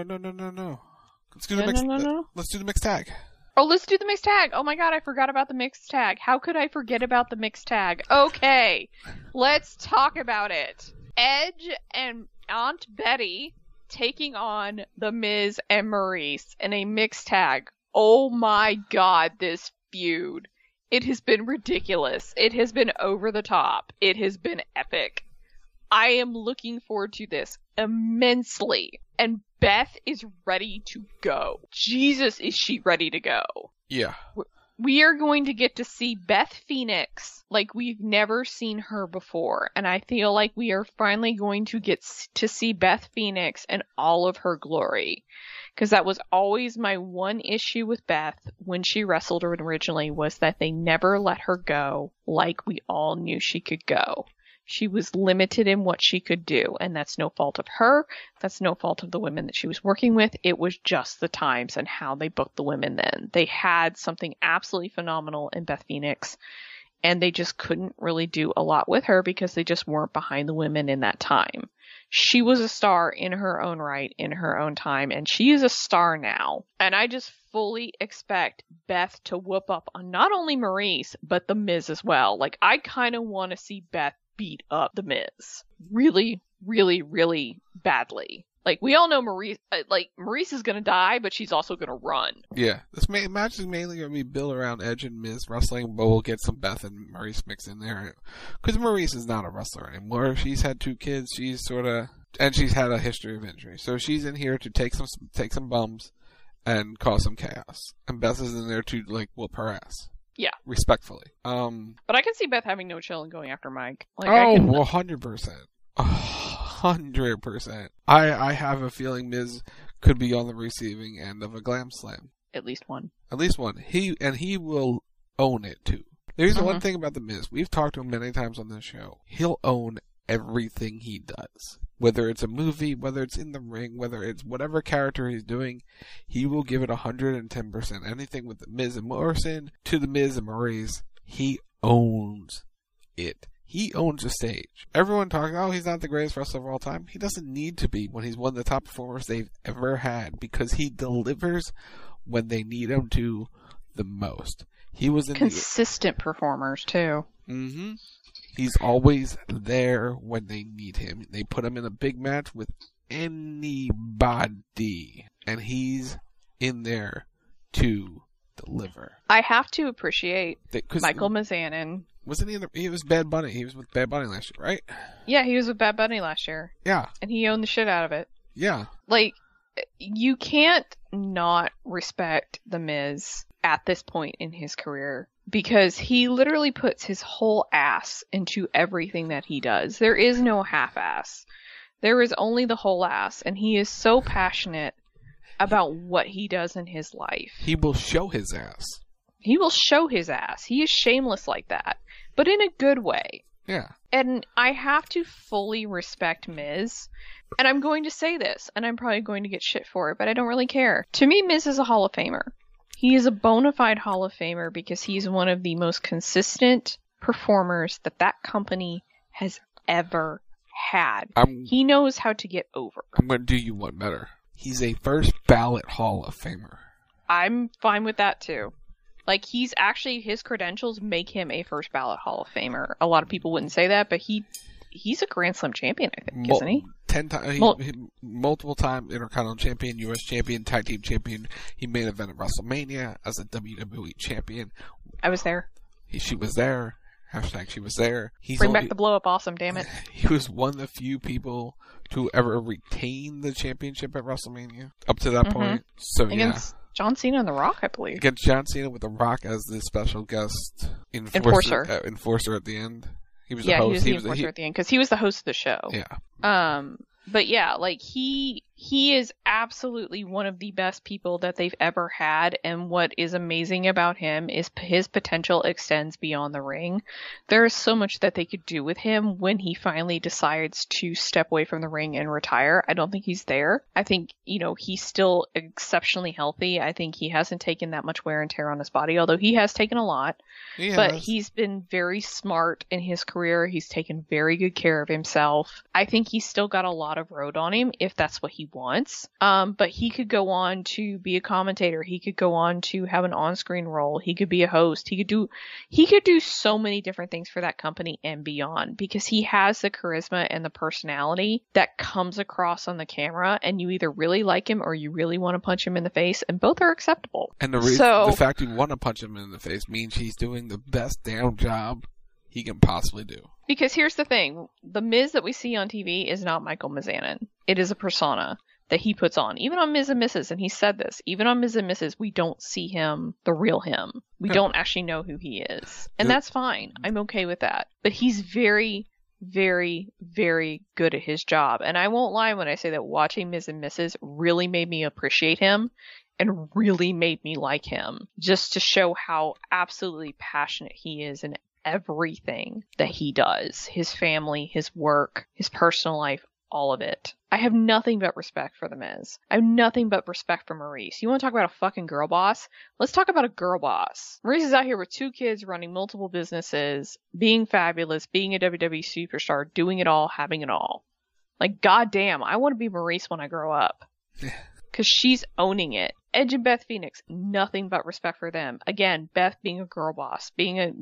Let's do the mixed. Let's do the mixed tag. Oh, let's do the mixed tag. Oh my god, I forgot about the mixed tag. How could I forget about the mixed tag? Okay, let's talk about it. Edge and Aunt Betty taking on The Miz and Maurice in a mixed tag. Oh my god, this feud. It has been ridiculous. It has been over the top. It has been epic. I am looking forward to this immensely. And Beth is ready to go. Jesus, is she ready to go? Yeah. We are going to get to see Beth Phoenix like we've never seen her before. And I feel like we are finally going to get to see Beth Phoenix in all of her glory. Because that was always my one issue with Beth when she wrestled originally, was that they never let her go like we all knew she could go. She was limited in what she could do, and that's no fault of her. That's no fault of the women that she was working with. It was just the times and how they booked the women then. They had something absolutely phenomenal in Beth Phoenix, and they just couldn't really do a lot with her because they just weren't behind the women in that time. She was a star in her own right, in her own time, and she is a star now. And I just fully expect Beth to whoop up on not only Maurice, but The Miz as well. Like, I kind of want to see Beth beat up The Miz. Really, really, really badly. Like, we all know Maurice is going to die, but she's also going to run. Yeah. This match is mainly going to be built around Edge and Miz wrestling, but we'll get some Beth and Maurice mixed in there. Because Maurice is not a wrestler anymore. She's had 2 kids. She's and she's had a history of injury. So she's in here to take some bums and cause some chaos. And Beth is in there to, like, whoop her ass. Yeah. Respectfully. But I can see Beth having no chill and going after Mike. Like, 100%. 100%. I have a feeling Miz could be on the receiving end of a glam slam. At least one. He will own it too. There's one thing about the Miz. We've talked to him many times on this show. He'll own everything he does. Whether it's a movie, whether it's in the ring, whether it's whatever character he's doing, he will give it 110%. Anything with the Miz and Morrison to the Miz and Maurice, he owns it. He owns the stage. Everyone talks, he's not the greatest wrestler of all time. He doesn't need to be when he's one of the top performers they've ever had, because he delivers when they need him to the most. He was consistent performers too. Mm-hmm. He's always there when they need him. They put him in a big match with anybody, and he's in there to deliver. I have to appreciate Michael Mizanin Wasn't he? He was Bad Bunny. He was with Bad Bunny last year, right? Yeah, he was with Bad Bunny last year. Yeah. And he owned the shit out of it. Yeah. Like, you can't not respect The Miz at this point in his career because he literally puts his whole ass into everything that he does. There is no half-ass. There is only the whole ass, and he is so passionate about what he does in his life. He will show his ass. He will show his ass. He is shameless like that, but in a good way. Yeah. And I have to fully respect Miz. And I'm going to say this, and I'm probably going to get shit for it, but I don't really care. To me, Miz is a Hall of Famer. He is a bona fide Hall of Famer because he's one of the most consistent performers that company has ever had. He knows how to get over. I'm going to do you one better. He's a first ballot Hall of Famer. I'm fine with that too. Like, he's actually, his credentials make him a first ballot Hall of Famer. A lot of people wouldn't say that, but he's a Grand Slam champion, I think, isn't he? 10 times, multiple time Intercontinental champion, U.S. champion, tag team champion. He main evented WrestleMania as a WWE champion. I was there. She was there. Hashtag she was there. Bring back the blow up awesome, damn it. He was one of the few people to ever retain the championship at WrestleMania up to that point. So against John Cena and The Rock, I believe. Against John Cena with The Rock as the special guest enforcer at the end. He was the host. He was the enforcer at the end because he was the host of the show. Yeah. But yeah, like he is absolutely one of the best people that they've ever had, and what is amazing about him is his potential extends beyond the ring. There is so much that they could do with him when he finally decides to step away from the ring and retire. I don't think he's there. I think, he's still exceptionally healthy. I think he hasn't taken that much wear and tear on his body, although he has taken a lot. But he's been very smart in his career. He's taken very good care of himself. I think he's still got a lot of road on him if that's what he wants. But he could go on to be a commentator. He could go on to have an on-screen role. He could be a host. He could do so many different things for that company and beyond because he has the charisma and the personality that comes across on the camera, and you either really like him or you really want to punch him in the face, and both are acceptable. And the fact you want to punch him in the face means he's doing the best damn job he can possibly do. Because here's the thing. The Miz that we see on TV is not Michael Mizanin. It is a persona that he puts on. Even on Miz and Mrs., and he said this, even on Miz and Mrs., we don't see him, the real him. We don't actually know who he is. And that's fine. I'm okay with that. But he's very, very, very good at his job. And I won't lie when I say that watching Miz and Mrs. really made me appreciate him and really made me like him, just to show how absolutely passionate he is in everything that he does. His family, his work, his personal life, all of it. I have nothing but respect for The Miz. I have nothing but respect for Maurice. You want to talk about a fucking girl boss? Let's talk about a girl boss. Maurice is out here with 2 kids, running multiple businesses, being fabulous, being a WWE superstar, doing it all, having it all. Like, goddamn, I want to be Maurice when I grow up. Because she's owning it. Edge and Beth Phoenix, nothing but respect for them. Again, Beth being a girl boss, being a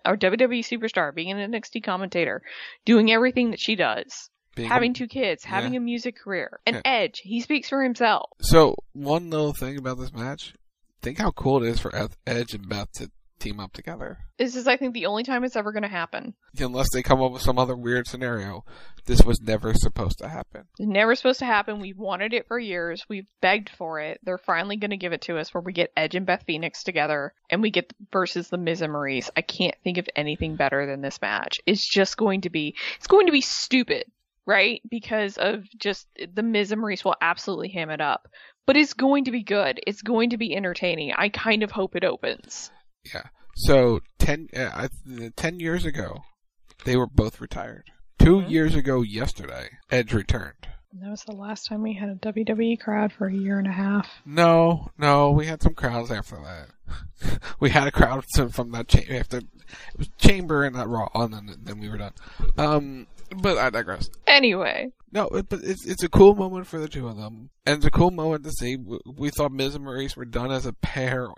WWE superstar, being an NXT commentator, doing everything that she does. Having 2 kids, having a music career. And Edge, he speaks for himself. So, one little thing about this match. Think how cool it is for Edge and Beth to team up together. This is, I think, the only time it's ever going to happen. Unless they come up with some other weird scenario. This was never supposed to happen. Never supposed to happen. We've wanted it for years. We've begged for it. They're finally going to give it to us where we get Edge and Beth Phoenix together and we get versus The Miz and Maurice. I can't think of anything better than this match. It's going to be stupid. Right? Because of just The Miz and Maurice will absolutely ham it up. But it's going to be good. It's going to be entertaining. I kind of hope it opens. Yeah. So, 10 years ago, they were both retired. 2 years ago yesterday, Edge returned. That was the last time we had a WWE crowd for a year and a half. No, we had some crowds after that. We had a crowd from that after it was Chamber and that Raw, and then we were done. But I digress. Anyway. No, but it's a cool moment for the 2 of them. And it's a cool moment to see. We thought Miz and Maurice were done as a pair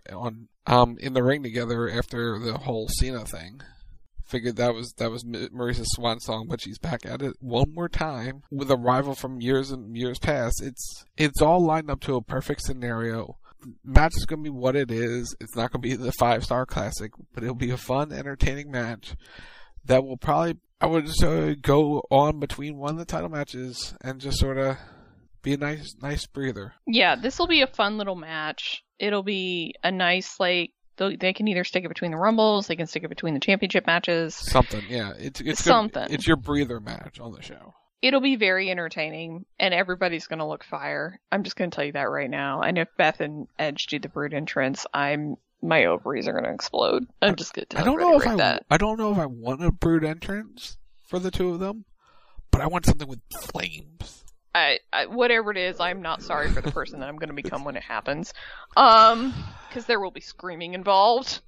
in the ring together after the whole Cena thing. Figured that was Maurice's swan song, but she's back at it one more time with a rival from years and years past. It's all lined up to a perfect scenario match is going to be what it is. It's not going to be the 5-star classic, but it'll be a fun, entertaining match that will probably, I would just go on between one of the title matches and just sort of be a nice breather. Yeah, this will be a fun little match. It'll be a nice, like, they can either stick it between the Rumbles, they can stick it between the championship matches. Something, yeah. It's something. It's your breather match on the show. It'll be very entertaining, and everybody's going to look fire. I'm just going to tell you that right now. And if Beth and Edge do the Brood entrance, my ovaries are going to explode. I'm just going to tell you that. I don't know if I want a Brood entrance for the two of them, but I want something with flames. Whatever it is, I'm not sorry for the person that I'm going to become when it happens. Because there will be screaming involved.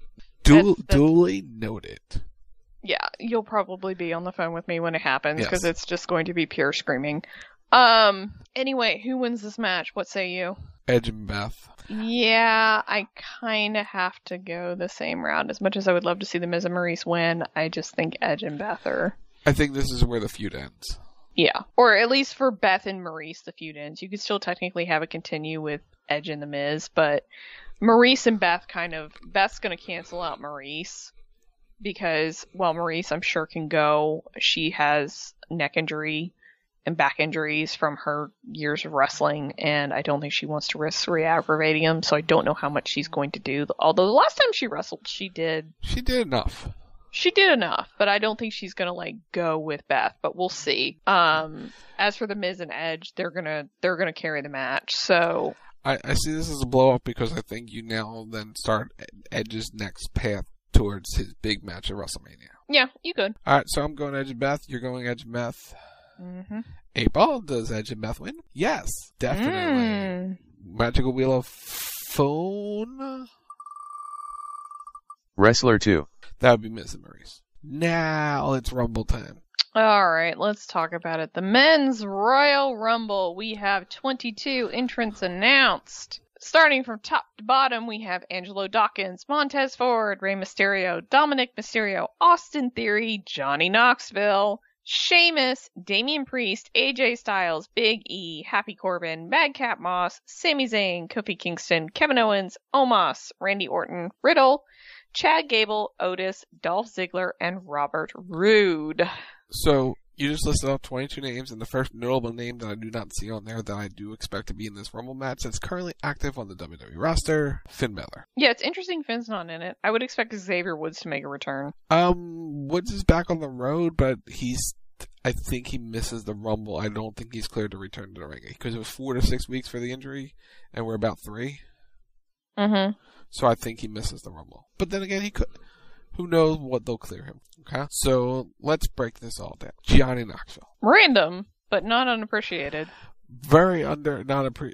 Duly noted. Yeah, you'll probably be on the phone with me when it happens, because it's just going to be pure screaming. Anyway, who wins this match? What say you? Edge and Beth. Yeah, I kind of have to go the same route. As much as I would love to see the Miz and Maurice win, I just think Edge and Beth are... I think this is where the feud ends. Yeah, or at least for Beth and Maurice, the feud ends. You could still technically have it continue with Edge and the Miz, but Maurice and Beth Beth's going to cancel out Maurice. Because while Maurice, I'm sure, can go, she has neck injury and back injuries from her years of wrestling, and I don't think she wants to risk re-aggravating them, so I don't know how much she's going to do. Although the last time she wrestled, she did enough. She did enough, but I don't think she's gonna, like, go with Beth, but we'll see. As for the Miz and Edge, they're gonna carry the match, so... I see this as a blow-up because I think you now then start Edge's next path towards his big match at WrestleMania. Yeah, you could. Alright, so I'm going Edge and Beth. You're going Edge and Beth. Mm-hmm. 8-Ball, does Edge and Beth win? Yes, definitely. Magical Wheel of Phone? Wrestler 2. That would be Miz and Maurice. Now it's Rumble time. Alright, let's talk about it. The Men's Royal Rumble. We have 22 entrants announced. Starting from top to bottom, we have Angelo Dawkins, Montez Ford, Rey Mysterio, Dominic Mysterio, Austin Theory, Johnny Knoxville, Sheamus, Damian Priest, AJ Styles, Big E, Happy Corbin, Madcap Moss, Sami Zayn, Kofi Kingston, Kevin Owens, Omos, Randy Orton, Riddle, Chad Gable, Otis, Dolph Ziggler, and Robert Roode. So, you just listed off 22 names, and the first notable name that I do not see on there that I do expect to be in this Rumble match that's currently active on the WWE roster, Finn Balor. Yeah, it's interesting Finn's not in it. I would expect Xavier Woods to make a return. Woods is back on the road, but I think he misses the Rumble. I don't think he's cleared to return to the ring, because it was 4 to 6 weeks for the injury, and we're about 3. Mm-hmm. So I think he misses the Rumble. But then again, he could. Who knows what they'll clear him. Okay? So let's break this all down. Johnny Knoxville. Random, but not unappreciated. Very random.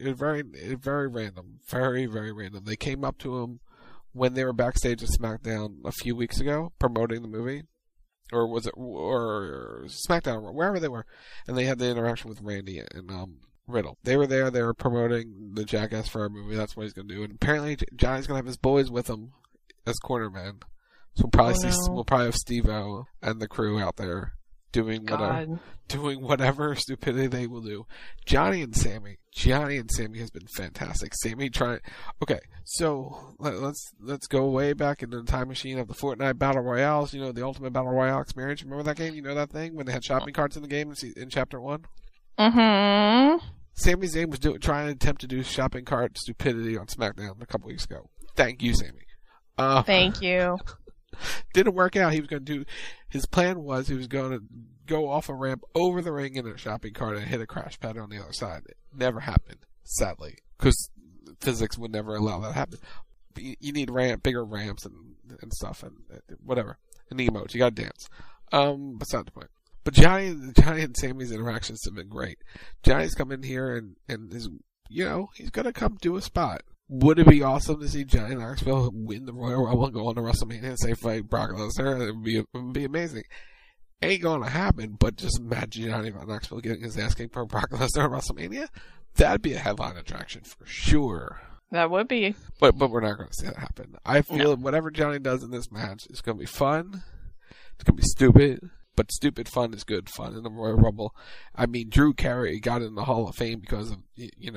Very, very random. They came up to him when they were backstage at SmackDown a few weeks ago, promoting the movie. Or SmackDown, wherever they were. And they had the interaction with Randy and Riddle. They were there, they were promoting the Jackass Forever movie. That's what he's going to do. And apparently Johnny's going to have his boys with him as cornermen. So we'll probably have Steve-O and the crew out there doing whatever stupidity they will do. Johnny and Sammy has been fantastic. Okay, so let's go way back into the time machine of the Fortnite Battle Royales. You know, the Ultimate Battle Royale experience. Remember that game? You know that thing when they had shopping carts in the game in Chapter 1? Mm-hmm. Sami Zayn was trying to attempt to do shopping cart stupidity on SmackDown a couple weeks ago. Thank you, Sammy. Thank you. Didn't work out. His plan was he was going to go off a ramp over the ring in a shopping cart and hit a crash pad on the other side. It never happened, sadly, because physics would never allow that to happen. But you need bigger ramps and stuff and whatever. And emotes. You got to dance. That's not the point. But Johnny and Sammy's interactions have been great. Johnny's come in here and is, he's going to come do a spot. Would it be awesome to see Johnny Knoxville win the Royal Rumble and go on to WrestleMania and say fight Brock Lesnar? It would be amazing. Ain't going to happen, but just imagine Johnny Knoxville getting his ass kicked for Brock Lesnar at WrestleMania. That'd be a headline attraction for sure. That would be. But we're not going to see that happen. I feel whatever Johnny does in this match is going to be fun. It's going to be stupid. but stupid fun is good fun in the Royal Rumble. I mean, Drew Carey got in the Hall of Fame because of,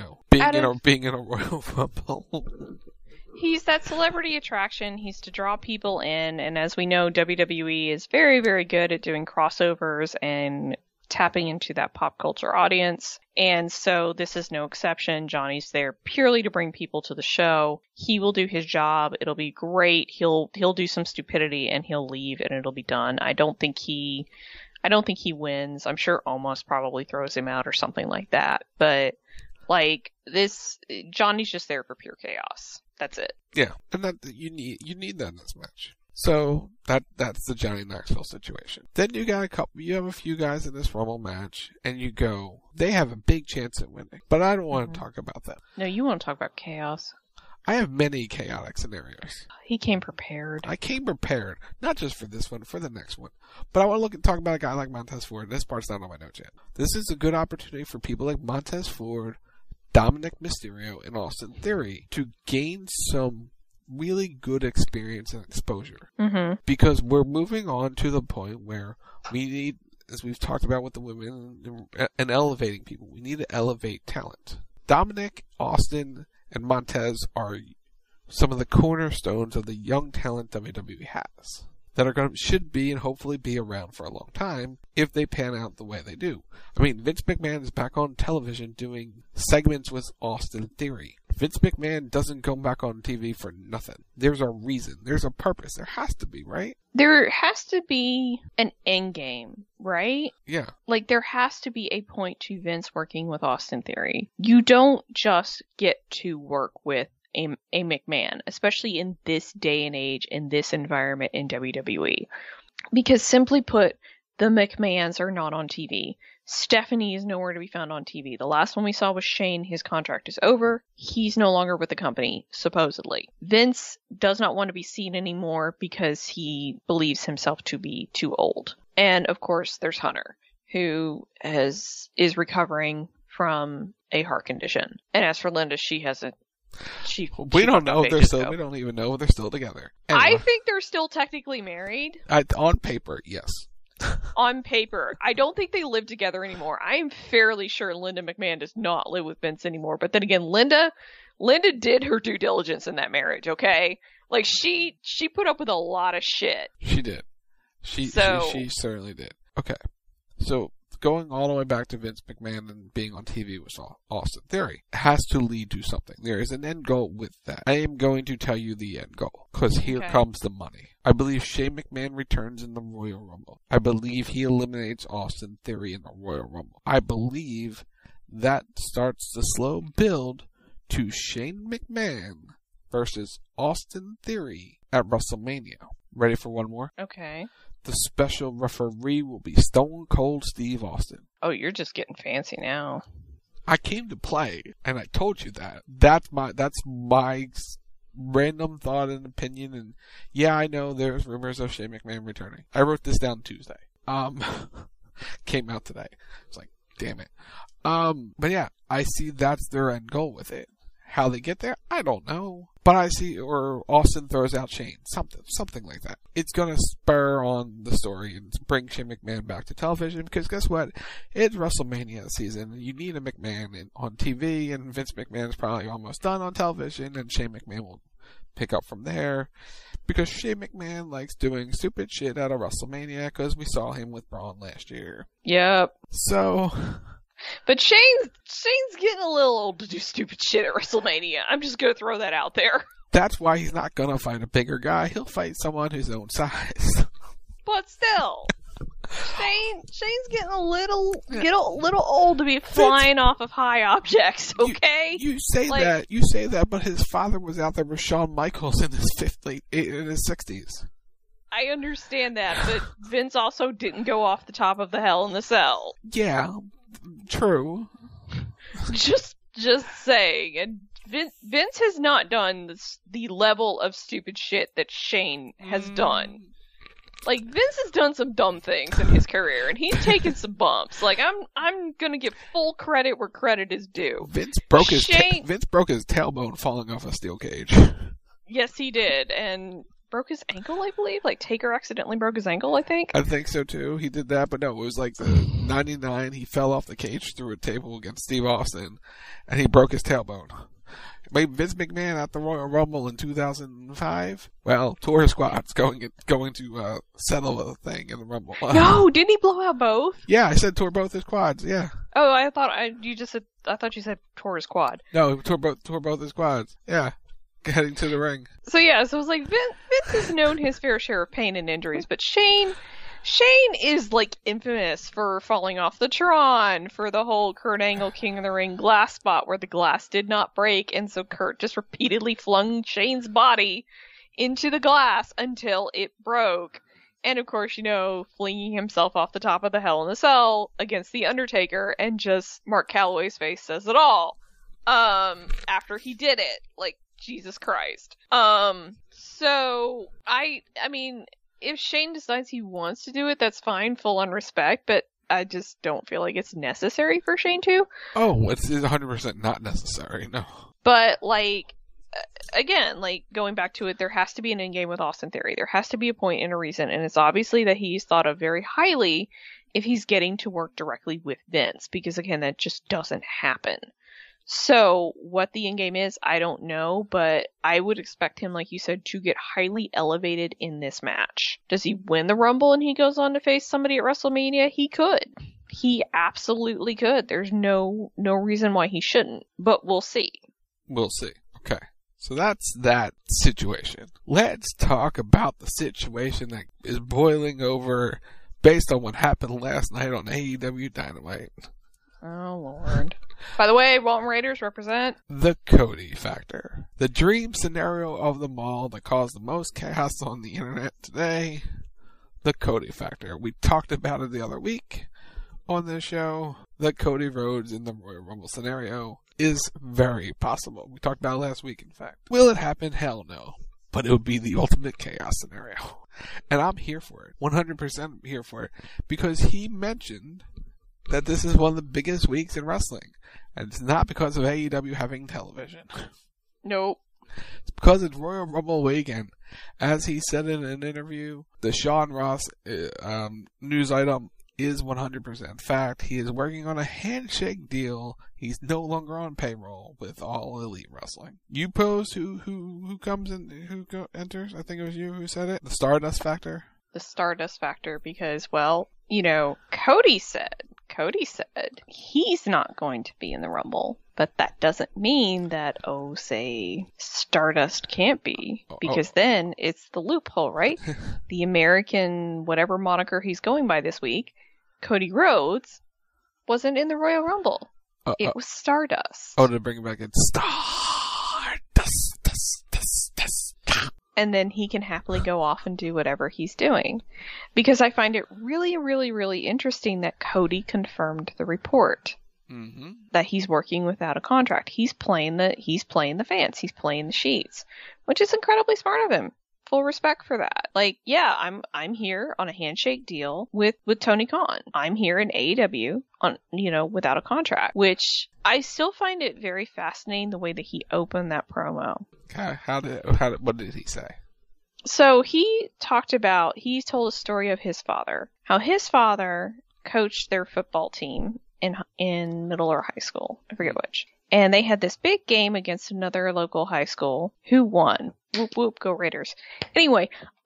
being in a Royal Rumble. He's that celebrity attraction. He's to draw people in, and as we know, WWE is very, very good at doing crossovers and tapping into that pop culture audience. And so this is no exception. Johnny's there purely to bring people to the show. He will do his job. It'll be great. He'll do some stupidity and he'll leave and it'll be done. I don't think he wins. I'm sure Omos probably throws him out or something like that. But like this, Johnny's just there for pure chaos. That's it. Yeah, and that you need that in this match. So that's the Johnny Knoxville situation. Then you have a few guys in this Rumble match, and you go, they have a big chance at winning. But I don't want to talk about that. No, you want to talk about chaos. I have many chaotic scenarios. He came prepared. I came prepared, not just for this one, for the next one. But I want to talk about a guy like Montez Ford. This part's not on my notes yet. This is a good opportunity for people like Montez Ford, Dominic Mysterio, and Austin Theory to gain some really good experience and exposure. Mm-hmm. Because we're moving on to the point where we need, as we've talked about with the women and elevating people, we need to elevate talent. Dominic, Austin, and Montez are some of the cornerstones of the young talent WWE has that should be and hopefully be around for a long time if they pan out the way they do. I mean, Vince McMahon is back on television doing segments with Austin Theory. Vince McMahon doesn't go back on TV for nothing. There's a reason. There's a purpose. There has to be, right? There has to be an end game, right? Yeah. Like, there has to be a point to Vince working with Austin Theory. You don't just get to work with a McMahon, especially in this day and age, in this environment in WWE. Because simply put, the McMahons are not on TV. Stephanie is nowhere to be found on TV. The last one we saw was Shane. His contract is over. He's no longer with the company, supposedly. Vince does not want to be seen anymore because he believes himself to be too old. And of course, there's Hunter, who is recovering from a heart condition. And as for Linda, she hasn't. We don't know if they're still. We don't even know if they're still together. Anyway. I think they're still technically married. On paper, yes. On paper. I don't think they live together anymore. I am fairly sure Linda McMahon does not live with Vince anymore. But then again, Linda did her due diligence in that marriage, okay? Like, she put up with a lot of shit. She did. She certainly did. Okay. So, going all the way back to Vince McMahon and being on TV with Austin Theory has to lead to something. There is an end goal with that. I am going to tell you the end goal, because here comes the money. I believe Shane McMahon returns in the Royal Rumble. I believe he eliminates Austin Theory in the Royal Rumble. I believe that starts the slow build to Shane McMahon versus Austin Theory at WrestleMania. Ready for one more? Okay. The special referee will be Stone Cold Steve Austin. Oh, you're just getting fancy now. I came to play, and I told you that. That's my random thought and opinion. And yeah, I know there's rumors of Shane McMahon returning. I wrote this down Tuesday. Came out today. It's like, damn it. But yeah, I see that's their end goal with it. How they get there, I don't know. But I see, or Austin throws out Shane. Something like that. It's going to spur on the story and bring Shane McMahon back to television, because guess what? It's WrestleMania season, and you need a McMahon on TV, and Vince McMahon is probably almost done on television, and Shane McMahon will pick up from there, because Shane McMahon likes doing stupid shit out of WrestleMania, because we saw him with Braun last year. Yep. So... But Shane's getting a little old to do stupid shit at WrestleMania. I'm just going to throw that out there. That's why he's not going to fight a bigger guy. He'll fight someone his own size. But still, Shane's getting a little old to be flying off of high objects, okay? You say that, but his father was out there with Shawn Michaels in his 60s. I understand that, but Vince also didn't go off the top of the Hell in the Cell. Yeah, true. Just saying. And Vince has not done the level of stupid shit that Shane has done. Like, Vince has done some dumb things in his career, and he's taken some bumps. Like, I'm gonna give full credit where credit is due. Vince broke his tailbone falling off a steel cage. Yes, he did, and broke his ankle, I believe. Like, Taker accidentally broke his ankle, I think. I think so, too. He did that, but no, it was like the 99. He fell off the cage through a table against Steve Austin, and he broke his tailbone. Made Vince McMahon at the Royal Rumble in 2005. Well, Tour Squad's going to settle the thing in the Rumble. No, didn't he blow out both? Yeah, I said tore both his quads. Yeah. Oh, I thought you said tore his quad. No, tore both his quads. Yeah, heading to the ring. So yeah, so it was like Vince has known his fair share of pain and injuries, but Shane is like infamous for falling off the Tron, for the whole Kurt Angle King of the Ring glass spot where the glass did not break, and so Kurt just repeatedly flung Shane's body into the glass until it broke. And of course, flinging himself off the top of the Hell in a Cell against The Undertaker, and just Mark Calloway's face says it all. After he did it. Like, Jesus Christ. So, I mean, if Shane decides he wants to do it, that's fine, full on respect, but I just don't feel like it's necessary for Shane to. Oh, it's 100% not necessary, no. But, like, again, like, going back to it, there has to be an in-game with Austin Theory. There has to be a point and a reason, and it's obviously that he's thought of very highly if he's getting to work directly with Vince, because, again, that just doesn't happen. So, what the in-game is, I don't know, but I would expect him, like you said, to get highly elevated in this match. Does he win the Rumble and he goes on to face somebody at WrestleMania? He could. He absolutely could. There's no reason why he shouldn't, but we'll see. We'll see. Okay. So that's that situation. Let's talk about the situation that is boiling over based on what happened last night on AEW Dynamite. Oh, Lord. By the way, Walton Raiders represent the Cody factor. The dream scenario of them all that caused the most chaos on the internet today. The Cody factor. We talked about it the other week on this show. That Cody Rhodes in the Royal Rumble scenario is very possible. We talked about it last week, in fact. Will it happen? Hell no. But it would be the ultimate chaos scenario. And I'm here for it. 100% here for it. Because he mentioned that this is one of the biggest weeks in wrestling. And it's not because of AEW having television. Nope. It's because it's Royal Rumble weekend. As he said in an interview, the Sean Ross news item is 100% fact. He is working on a handshake deal. He's no longer on payroll with All Elite Wrestling. You posed who comes in, who enters? I think it was you who said it. The Stardust factor? The Stardust factor because, well, Cody said he's not going to be in the Rumble, but that doesn't mean that, say, Stardust can't be, because then it's the loophole, right? The American whatever moniker he's going by this week, Cody Rhodes, wasn't in the Royal Rumble. It was Stardust. Oh, to bring it back in Stardust. And then he can happily go off and do whatever he's doing. Because I find it really, really, really interesting that Cody confirmed the report. Mm-hmm. That he's working without a contract. He's playing the fans. He's playing the sheets. Which is incredibly smart of him. Full respect for that. Like, yeah, I'm here on a handshake deal with Tony Khan. I'm here in AEW on, without a contract. Which I still find it very fascinating the way that he opened that promo. Okay, what did he say? So he told a story of his father. How his father coached their football team in middle or high school. I forget which. And they had this big game against another local high school who won. Whoop whoop, go Raiders. Anyway,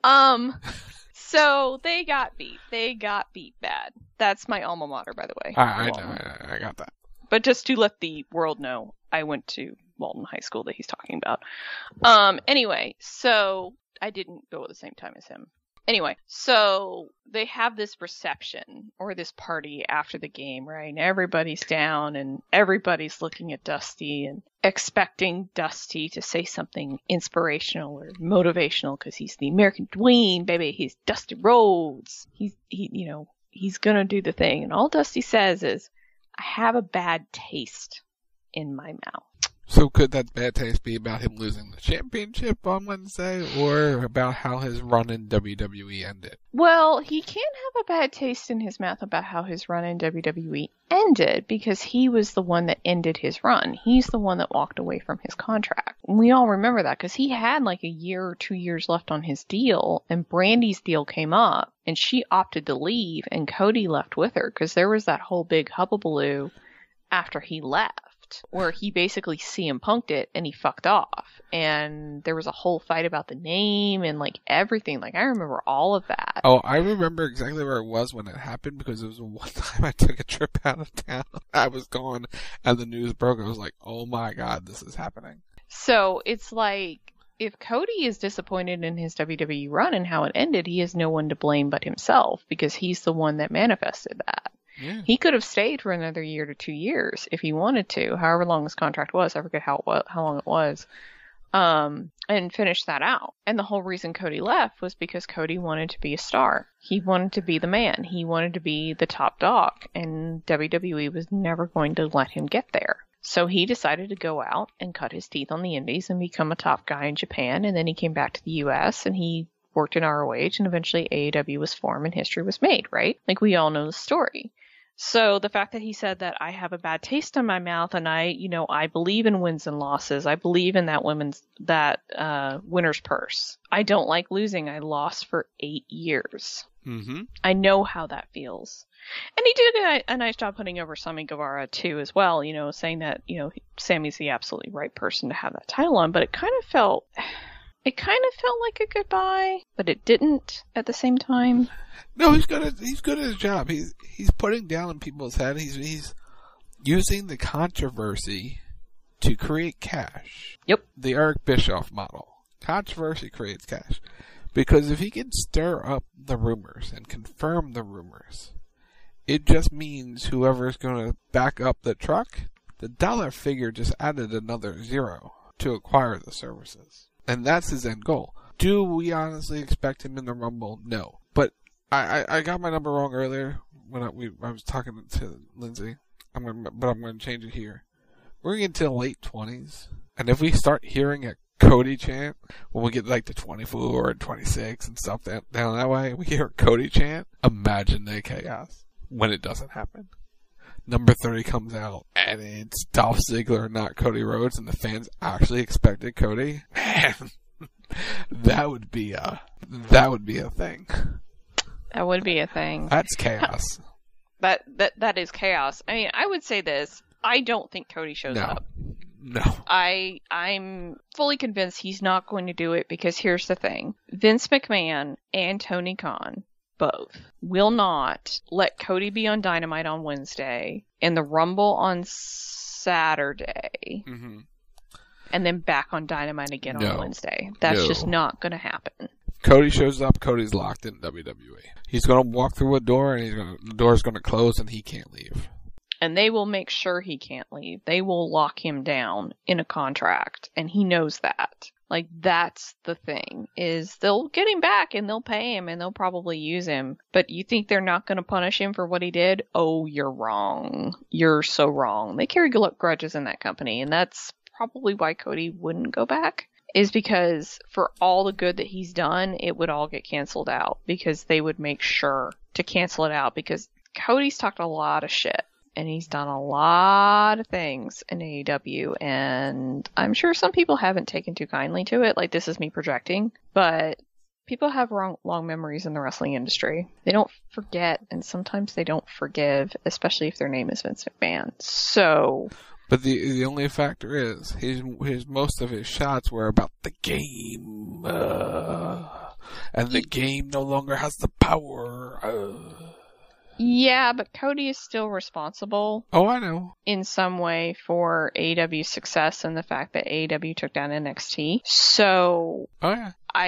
so they got beat. They got beat bad. That's my alma mater, by the way. I know, I got that. But just to let the world know, I went to Walton High School that he's talking about. Anyway, so I didn't go at the same time as him. Anyway, so they have this reception or this party after the game, right? And everybody's down and everybody's looking at Dusty and expecting Dusty to say something inspirational or motivational because he's the American Dwayne, baby. He's Dusty Rhodes. He's gonna do the thing. And all Dusty says is, I have a bad taste in my mouth. So So could that bad taste be about him losing the championship on Wednesday, or about how his run in WWE ended? Well, he can't have a bad taste in his mouth about how his run in WWE ended, because he was the one that ended his run. He's the one that walked away from his contract. And we all remember that, because he had like a year or 2 years left on his deal, and Brandi's deal came up, and she opted to leave, and Cody left with her, because there was that whole big hubbubaloo after he left, where he basically CM Punk'd it and he fucked off. And there was a whole fight about the name and like everything. Like, I remember all of that. Oh, I remember exactly where it was when it happened, because it was one time I took a trip out of town. I was gone and the news broke. I was like, oh my God, this is happening. So it's like, if Cody is disappointed in his WWE run and how it ended, he has no one to blame but himself, because he's the one that manifested that. Yeah. He could have stayed for another year to 2 years if he wanted to, however long his contract was. I forget how long it was. And finish that out. And the whole reason Cody left was because Cody wanted to be a star. He wanted to be the man. He wanted to be the top dog. And WWE was never going to let him get there. So he decided to go out and cut his teeth on the indies and become a top guy in Japan. And then he came back to the US and he worked in ROH, and eventually AEW was formed and history was made, right? Like, we all know the story. So the fact that he said that I have a bad taste in my mouth, and I believe in wins and losses. I believe in that winner's purse. I don't like losing. I lost for 8 years. Mm-hmm. I know how that feels. And he did a nice job putting over Sammy Guevara too, as well, saying that, Sammy's the absolutely right person to have that title on, but it kind of felt like a goodbye, but it didn't at the same time. No, he's good at his job. He's putting down in people's head. He's using the controversy to create cash. Yep. The Eric Bischoff model. Controversy creates cash. Because if he can stir up the rumors and confirm the rumors, it just means whoever's going to back up the truck, the dollar figure just added another zero to acquire the services. And that's his end goal. Do we honestly expect him in the Rumble? No. But I got my number wrong earlier when I was talking to Lindsay. I'm going to change it here. We're getting to the late 20s. And if we start hearing a Cody chant, when we get like to 24 and 26 and stuff down that way, we hear a Cody chant, imagine the chaos when it doesn't happen. Number 30 comes out, and it's Dolph Ziggler, not Cody Rhodes, and the fans actually expected Cody. Man, that would be a thing. That would be a thing. That's chaos. That is chaos. I mean, I would say this. I don't think Cody shows up. No. I'm fully convinced he's not going to do it, because here's the thing. Vince McMahon and Tony Khan both will not let Cody be on Dynamite on Wednesday and the Rumble on Saturday, mm-hmm. and then back on Dynamite again on Wednesday. That's just not going to happen. Cody shows up, Cody's locked in WWE. He's going to walk through a door, and the door's going to close, and he can't leave. And they will make sure he can't leave. They will lock him down in a contract, and he knows that. Like, that's the thing, is they'll get him back and they'll pay him and they'll probably use him. But you think they're not going to punish him for what he did? Oh, you're wrong. You're so wrong. They carry grudges in that company, and that's probably why Cody wouldn't go back, is because for all the good that he's done, it would all get canceled out, because they would make sure to cancel it out, because Cody's talked a lot of shit. And he's done a lot of things in AEW, and I'm sure some people haven't taken too kindly to it. Like, this is me projecting, but people have long memories in the wrestling industry. They don't forget, and sometimes they don't forgive, especially if their name is Vince McMahon. So, but the only factor is his most of his shots were about the game, and the game no longer has the power. Yeah, but Cody is still responsible. Oh, I know. In some way for AEW's success and the fact that AEW took down NXT. So, oh yeah,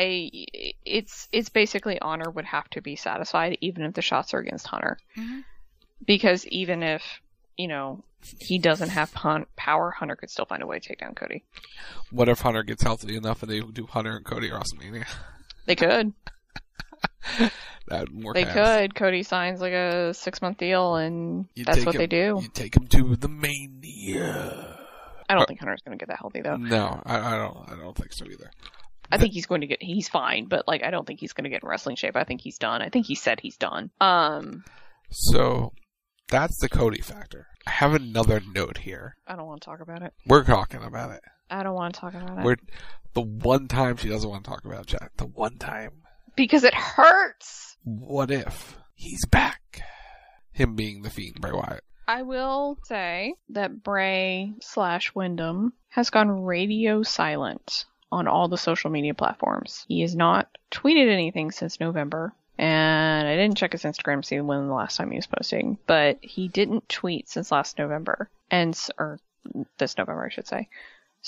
it's basically Honor would have to be satisfied, even if the shots are against Hunter, mm-hmm. because even if he doesn't have power, Hunter could still find a way to take down Cody. What if Hunter gets healthy enough and they do Hunter and Cody at WrestleMania? They could. That would work. They could. Cody signs like a 6-month deal, and that's what they do. You take him to the Mania. I don't think Hunter's going to get that healthy, though. No, I don't think so either. I think he's fine, but, like, I don't think he's going to get in wrestling shape. I think he's done. I think he said he's done. So, that's the Cody factor. I have another note here. I don't want to talk about it. We're talking about it. I don't want to talk about it. The one time she doesn't want to talk about it, Jack. The one time. Because it hurts! What if he's back? Him being the Fiend, Bray Wyatt. I will say that Bray/Wyndham has gone radio silent on all the social media platforms. He has not tweeted anything since November. And I didn't check his Instagram to see when the last time he was posting. But he didn't tweet since last November. Or this November, I should say.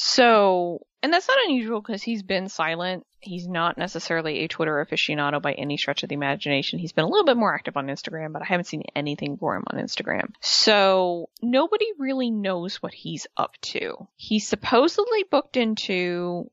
So, and that's not unusual because he's been silent. He's not necessarily a Twitter aficionado by any stretch of the imagination. He's been a little bit more active on Instagram, but I haven't seen anything for him on Instagram. So, nobody really knows what he's up to. He's supposedly booked into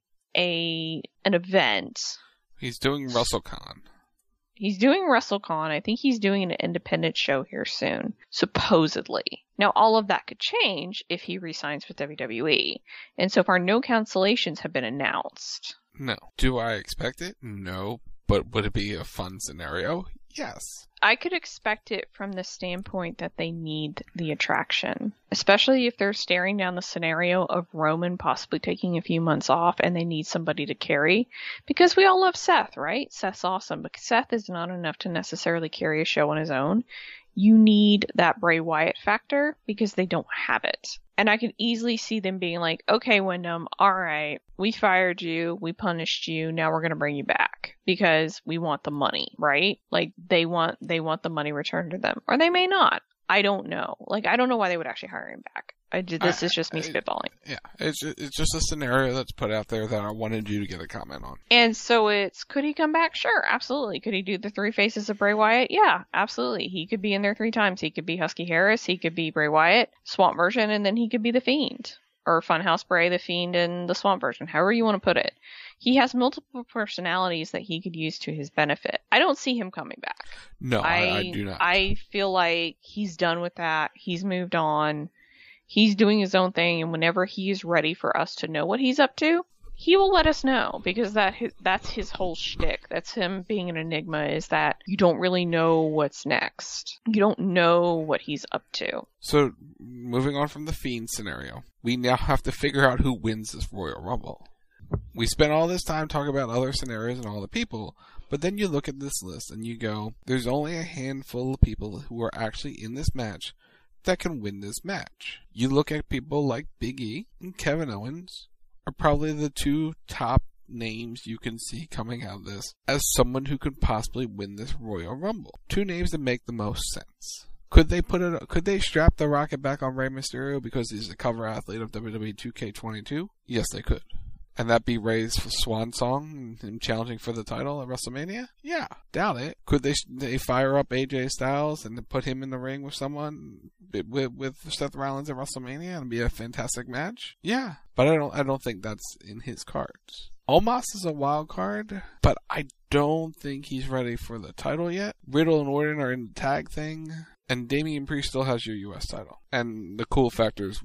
an event. He's doing WrestleCon. He's doing WrestleCon. I think he's doing an independent show here soon, supposedly. Now, all of that could change if he re-signs with WWE. And so far, no cancellations have been announced. No. Do I expect it? No. But would it be a fun scenario? Yes. I could expect it from the standpoint that they need the attraction, especially if they're staring down the scenario of Roman possibly taking a few months off and they need somebody to carry. Because we all love Seth, right? Seth's awesome, but Seth is not enough to necessarily carry a show on his own. You need that Bray Wyatt factor because they don't have it. And I can easily see them being like, okay, Wyndham, alright, we fired you, we punished you, now we're gonna bring you back. Because we want the money, right? Like, they want the money returned to them. Or they may not. I don't know. Like, I don't know why they would actually hire him back. This is just me spitballing. Yeah, it's just a scenario that's put out there that I wanted you to get a comment on. And so could he come back? Sure, absolutely. Could he do the 3 faces of Bray Wyatt? Yeah, absolutely. He could be in there 3 times. He could be Husky Harris, he could be Bray Wyatt, Swamp version, and then he could be the Fiend. Or Funhouse Bray, the Fiend, and the Swamp version, however you want to put it. He has multiple personalities that he could use to his benefit. I don't see him coming back. No, I do not. I feel like he's done with that. He's moved on. He's doing his own thing, and whenever he is ready for us to know what he's up to, he will let us know, because that's his whole shtick. That's him being an enigma, is that you don't really know what's next. You don't know what he's up to. So, moving on from the Fiend scenario, we now have to figure out who wins this Royal Rumble. We spent all this time talking about other scenarios and all the people, but then you look at this list and you go, there's only a handful of people who are actually in this match that can win this match. You look at people like Big E and Kevin Owens are probably the 2 top names you can see coming out of this as someone who could possibly win this Royal Rumble. 2 names that make the most sense. Could they strap the rocket back on Rey Mysterio because he's a cover athlete of WWE 2K22? Yes, they could. And that be Rey's swan song, him challenging for the title at WrestleMania? Yeah, doubt it. Could they fire up AJ Styles and put him in the ring with someone with Seth Rollins at WrestleMania and be a fantastic match? Yeah, but I don't think that's in his cards. Omos is a wild card, but I don't think he's ready for the title yet. Riddle and Orton are in the tag thing, and Damian Priest still has your US title. And the cool factor's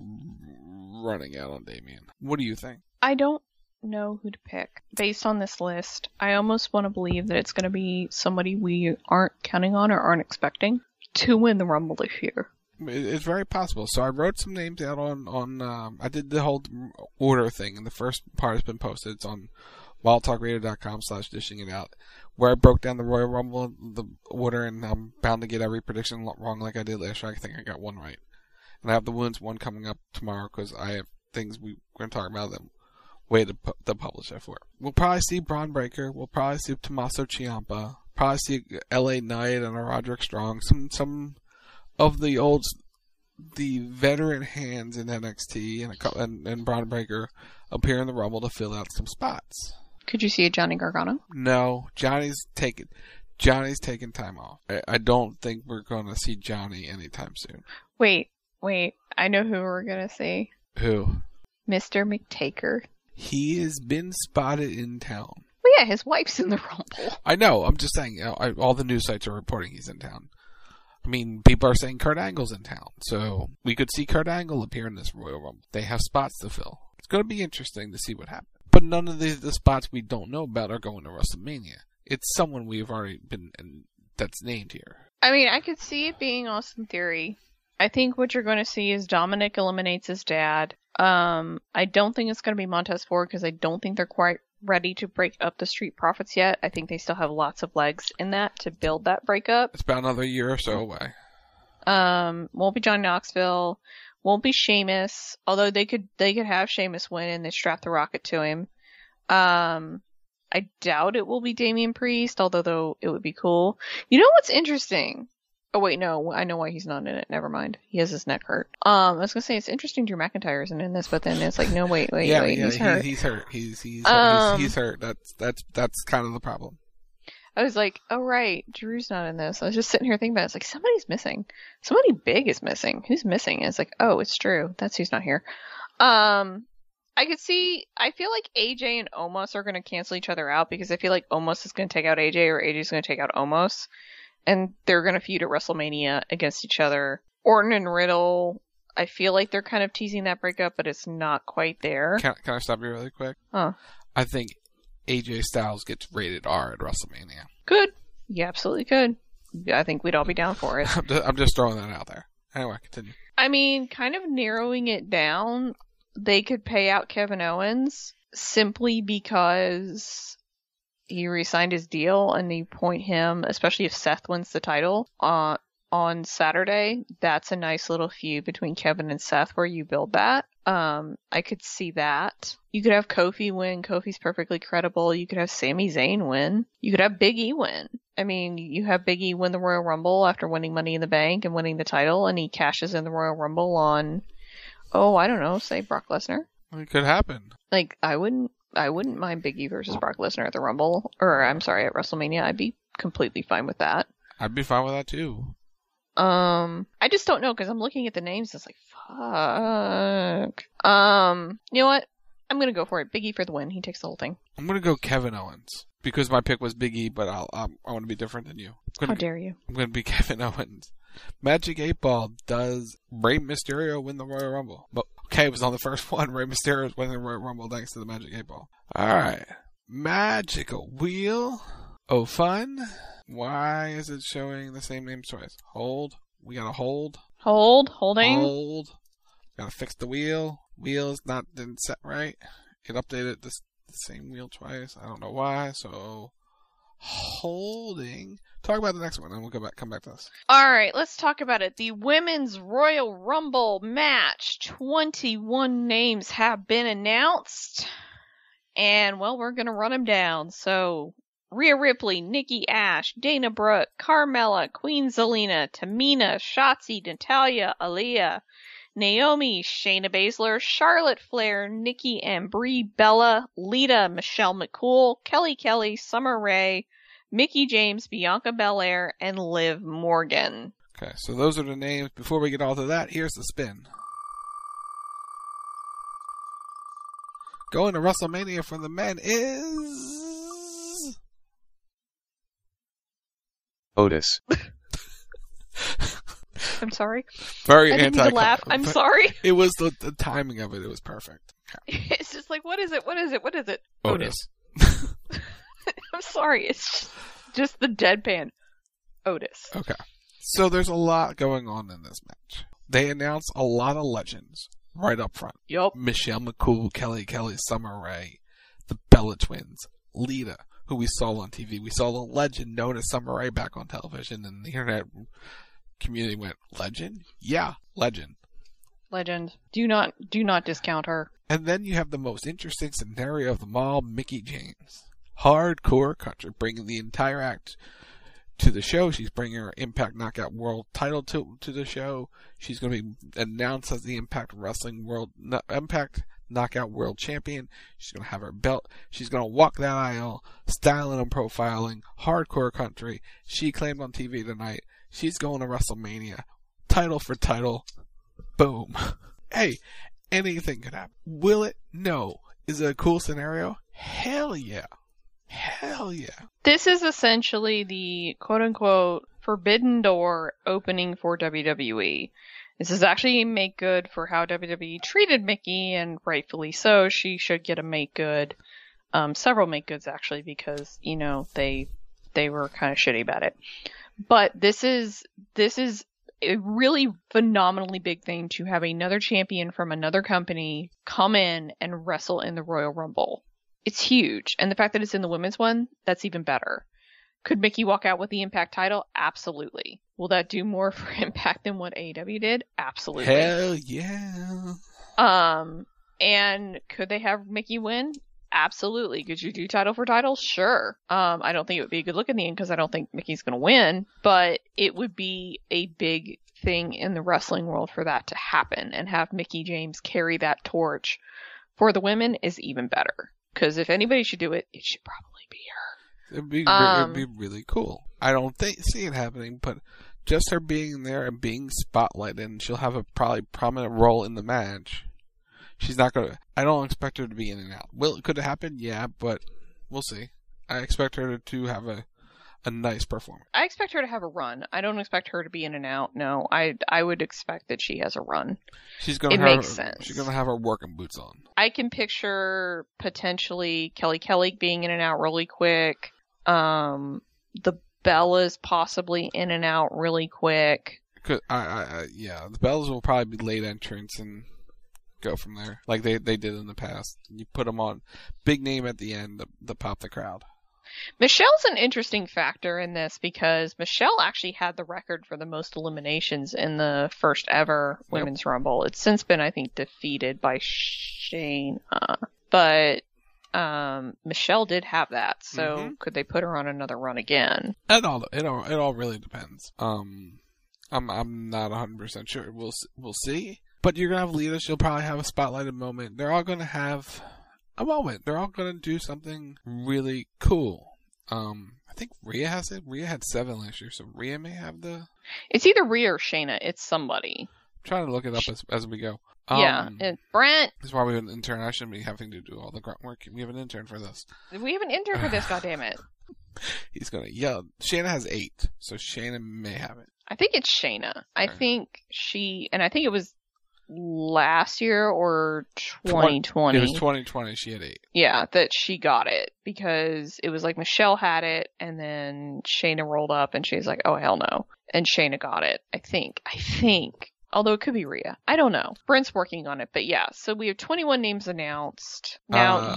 running out on Damian. What do you think? I don't know who to pick. Based on this list, I almost want to believe that it's going to be somebody we aren't counting on or aren't expecting to win the Rumble this year. It's very possible. So I wrote some names out on I did the whole order thing, and the first part has been posted. It's on wildtalkradio.com/dishing it out, where I broke down the Royal Rumble, the order, and I'm bound to get every prediction wrong like I did last year. I think I got one right. And I have the Wounds one coming up tomorrow because I have things we're going to talk about them. Way to publish that for. We'll probably see Braun Breaker. We'll probably see Tommaso Ciampa. Probably see LA Knight and a Roderick Strong. Some of the veteran hands in NXT and Braun Breaker appear in the Rumble to fill out some spots. Could you see a Johnny Gargano? No, Johnny's taking time off. I don't think we're going to see Johnny anytime soon. Wait. I know who we're going to see. Who? Mr. McTaker. He has been spotted in town. Well, yeah, his wife's in the Rumble. I know. I'm just saying, all the news sites are reporting he's in town. I mean, people are saying Kurt Angle's in town, so we could see Kurt Angle appear in this Royal Rumble. They have spots to fill. It's going to be interesting to see what happens. But none of the spots we don't know about are going to WrestleMania. It's someone we've already been that's named here. I mean, I could see it being Austin Theory. I think what you're going to see is Dominic eliminates his dad. I don't think it's going to be Montez Ford because I don't think they're quite ready to break up the Street Profits yet. I think they still have lots of legs in that to build that breakup. It's about another year or so away. Won't be John Knoxville. Won't be Sheamus. Although they could have Sheamus win and they strap the rocket to him. I doubt it will be Damian Priest, although though it would be cool. You know what's interesting? Oh wait, no, I know why he's not in it. Never mind. He has his neck hurt. I was gonna say it's interesting Drew McIntyre isn't in this, but then it's like no, wait, he's hurt. He's hurt. He's hurt. That's kind of the problem. I was like, oh right, Drew's not in this. I was just sitting here thinking about it. It's like somebody's missing. Somebody big is missing. Who's missing? And it's like, oh, it's Drew. That's who's not here. I feel like AJ and Omos are going to cancel each other out because I feel like Omos is going to take out AJ or AJ is going to take out Omos. And they're going to feud at WrestleMania against each other. Orton and Riddle, I feel like they're kind of teasing that breakup, but it's not quite there. Can I stop you really quick? Huh. I think AJ Styles gets rated R at WrestleMania. Good. You absolutely could. I think we'd all be down for it. I'm just throwing that out there. Anyway, continue. I mean, kind of narrowing it down, they could pay out Kevin Owens simply because he re-signed his deal and they point him, especially if Seth wins the title on Saturday. That's a nice little feud between Kevin and Seth where you build that. I could see that. You could have Kofi win. Kofi's perfectly credible. You could have Sami Zayn win. You could have Big E win. I mean, you have Big E win the Royal Rumble after winning Money in the Bank and winning the title, and he cashes in the Royal Rumble on, I don't know, say Brock Lesnar. It could happen. Like, I wouldn't mind Big E versus Brock Lesnar at the Rumble, at WrestleMania. I'd be completely fine with that. I'd be fine with that too. I just don't know because I'm looking at the names. It's like, fuck. You know what? I'm gonna go for it. Big E for the win. He takes the whole thing. I'm gonna go Kevin Owens because my pick was Big E, but I want to be different than you. How dare you? I'm gonna be Kevin Owens. Magic 8 Ball, does Rey Mysterio win the Royal Rumble? But okay, it was on the first one. Rey Mysterio is winning the Royal Rumble thanks to the Magic 8 Ball. Alright. Magical Wheel. Oh, fun. Why is it showing the same name twice? Hold. We gotta hold. Holding. Hold. Gotta fix the wheel. Wheel's didn't set right. It updated the same wheel twice. I don't know why. So, holding. Talk about the next one, and we'll come back to this. All right, let's talk about it. The Women's Royal Rumble match. 21 names have been announced, and well, we're gonna run them down. So, Rhea Ripley, Nikki Ash, Dana Brooke, Carmella, Queen Zelina, Tamina, Shotzi, Natalya, Aaliyah, Naomi, Shayna Baszler, Charlotte Flair, Nikki and Brie Bella, Lita, Michelle McCool, Kelly, Summer Rae, Mickie James, Bianca Belair, and Liv Morgan. Okay, so those are the names. Before we get all to that, here's the spin. Going to WrestleMania for the men is Otis. I'm sorry. Very I didn't need to laugh. I'm sorry. It was the timing of it. It was perfect. Okay. It's just like, what is it? Otis. I'm sorry. It's just the deadpan. Otis. Okay. So there's a lot going on in this match. They announced a lot of legends right up front. Yup. Michelle McCool, Kelly, Summer Rae, the Bella Twins, Lita, who we saw on TV. We saw the legend known as Summer Rae back on television, and the internet community went, legend? Yeah, legend. Legend. Do not discount her. And then you have the most interesting scenario of them all, Mickie James. Hardcore country, bringing the entire act to the show. She's bringing her Impact Knockout World title to the show. She's going to be announced as the Impact Knockout World Champion. She's going to have her belt. She's going to walk that aisle, styling and profiling, hardcore country. She claimed on TV tonight she's going to WrestleMania. Title for title. Boom. Hey, anything could happen. Will it? No. Is it a cool scenario? Hell yeah. Hell yeah. This is essentially the quote-unquote forbidden door opening for WWE. This is actually a make good for how WWE treated Mickie, and rightfully so. She should get a make good. Several make goods actually, because, you know, they were kind of shitty about it. But this is a really phenomenally big thing to have another champion from another company come in and wrestle in the Royal Rumble. It's huge. And the fact that it's in the women's one, that's even better. Could Mickie walk out with the Impact title? Absolutely. Will that do more for Impact than what AEW did? Absolutely. Hell yeah. And could they have Mickie win? Absolutely. Could you do title for title? Sure. I don't think it would be a good look in the end because I don't think Mickey's going to win, but it would be a big thing in the wrestling world for that to happen, and have Mickie James carry that torch for the women is even better. Because if anybody should do it, it should probably be her. It'd be really cool. I don't see it happening, but just her being there and being spotlighted, and she'll have a probably prominent role in the match. She's not gonna. I don't expect her to be in and out. Could it happen? Yeah, but we'll see. I expect her to have a nice performance. I expect her to have a run. I don't expect her to be in and out. No, I would expect that she has a run. It makes sense. She's gonna have her working boots on. I can picture potentially Kelly being in and out really quick. The Bellas possibly in and out really quick. Yeah, the Bellas will probably be late entrance and go from there, like they did in the past. You put them on big name at the end to pop the crowd. Michelle's an interesting factor in this because Michelle actually had the record for the most eliminations in the first ever Women's Rumble. It's since been, I think, defeated by Shayna. But Michelle did have that, so could they put her on another run again? It all really depends. I'm not 100% sure. We'll see. But you're gonna have Lita. She'll probably have a spotlighted moment. They're all gonna have a moment. They're all gonna do something really cool. I think Rhea has it. Rhea had 7 last year, so Rhea may have the. It's either Rhea or Shayna. It's somebody. I'm trying to look it up as we go. Yeah, and Brent. This is why we have an intern. I shouldn't be having to do all the grunt work. We have an intern for this. We have an intern for this. goddammit. He's gonna yell. Shayna has 8, so Shayna may have it. I think it's Shayna. I think it was last year or 2020. It was 2020. She had 8. Yeah, that she got it because it was like Michelle had it, and then Shayna rolled up, and she's like, "Oh hell no!" And Shayna got it. I think. Although it could be Rhea. I don't know. Brent's working on it, but yeah. So we have 21 names announced. Now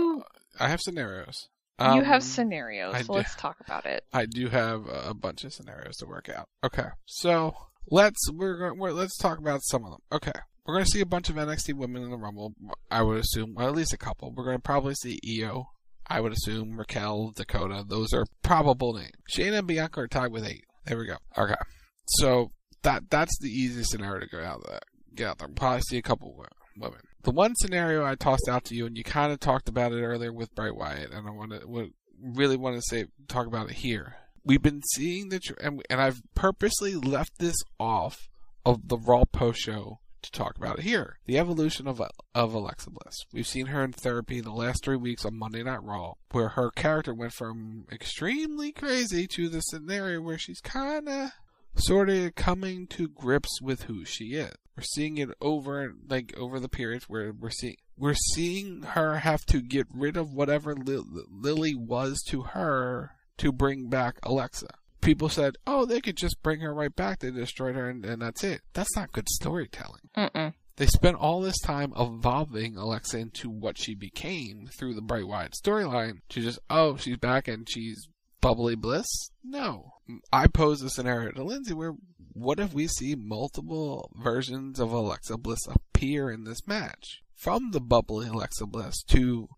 I have scenarios. You have scenarios, so let's talk about it. I do have a bunch of scenarios to work out. Okay, so let's talk about some of them. Okay, we're going to see a bunch of NXT women in the Rumble. I would assume, well, at least a couple. We're going to probably see Io. I would assume Raquel, Dakota. Those are probable names. Shayna and Bianca are tied with 8. There we go. Okay, so that's the easiest scenario to get out there. We'll probably see a couple women. The one scenario I tossed out to you, and you kind of talked about it earlier with Bray Wyatt, and I really want to talk about it here. We've been seeing and I've purposely left this off of the Raw post show to talk about it here. The evolution of Alexa Bliss. We've seen her in therapy the last 3 weeks on Monday Night Raw, where her character went from extremely crazy to the scenario where she's kind of sort of coming to grips with who she is. We're seeing it over the periods where we're seeing her have to get rid of whatever Lily was to her to bring back Alexa. People said, "Oh, they could just bring her right back. They destroyed her, and that's it." That's not good storytelling. They spent all this time evolving Alexa into what she became through the Bray Wyatt storyline to just, oh, she's back and she's bubbly bliss? No. I posed a scenario to Lindsay where, what if we see multiple versions of Alexa Bliss appear in this match? From the bubbly Alexa Bliss to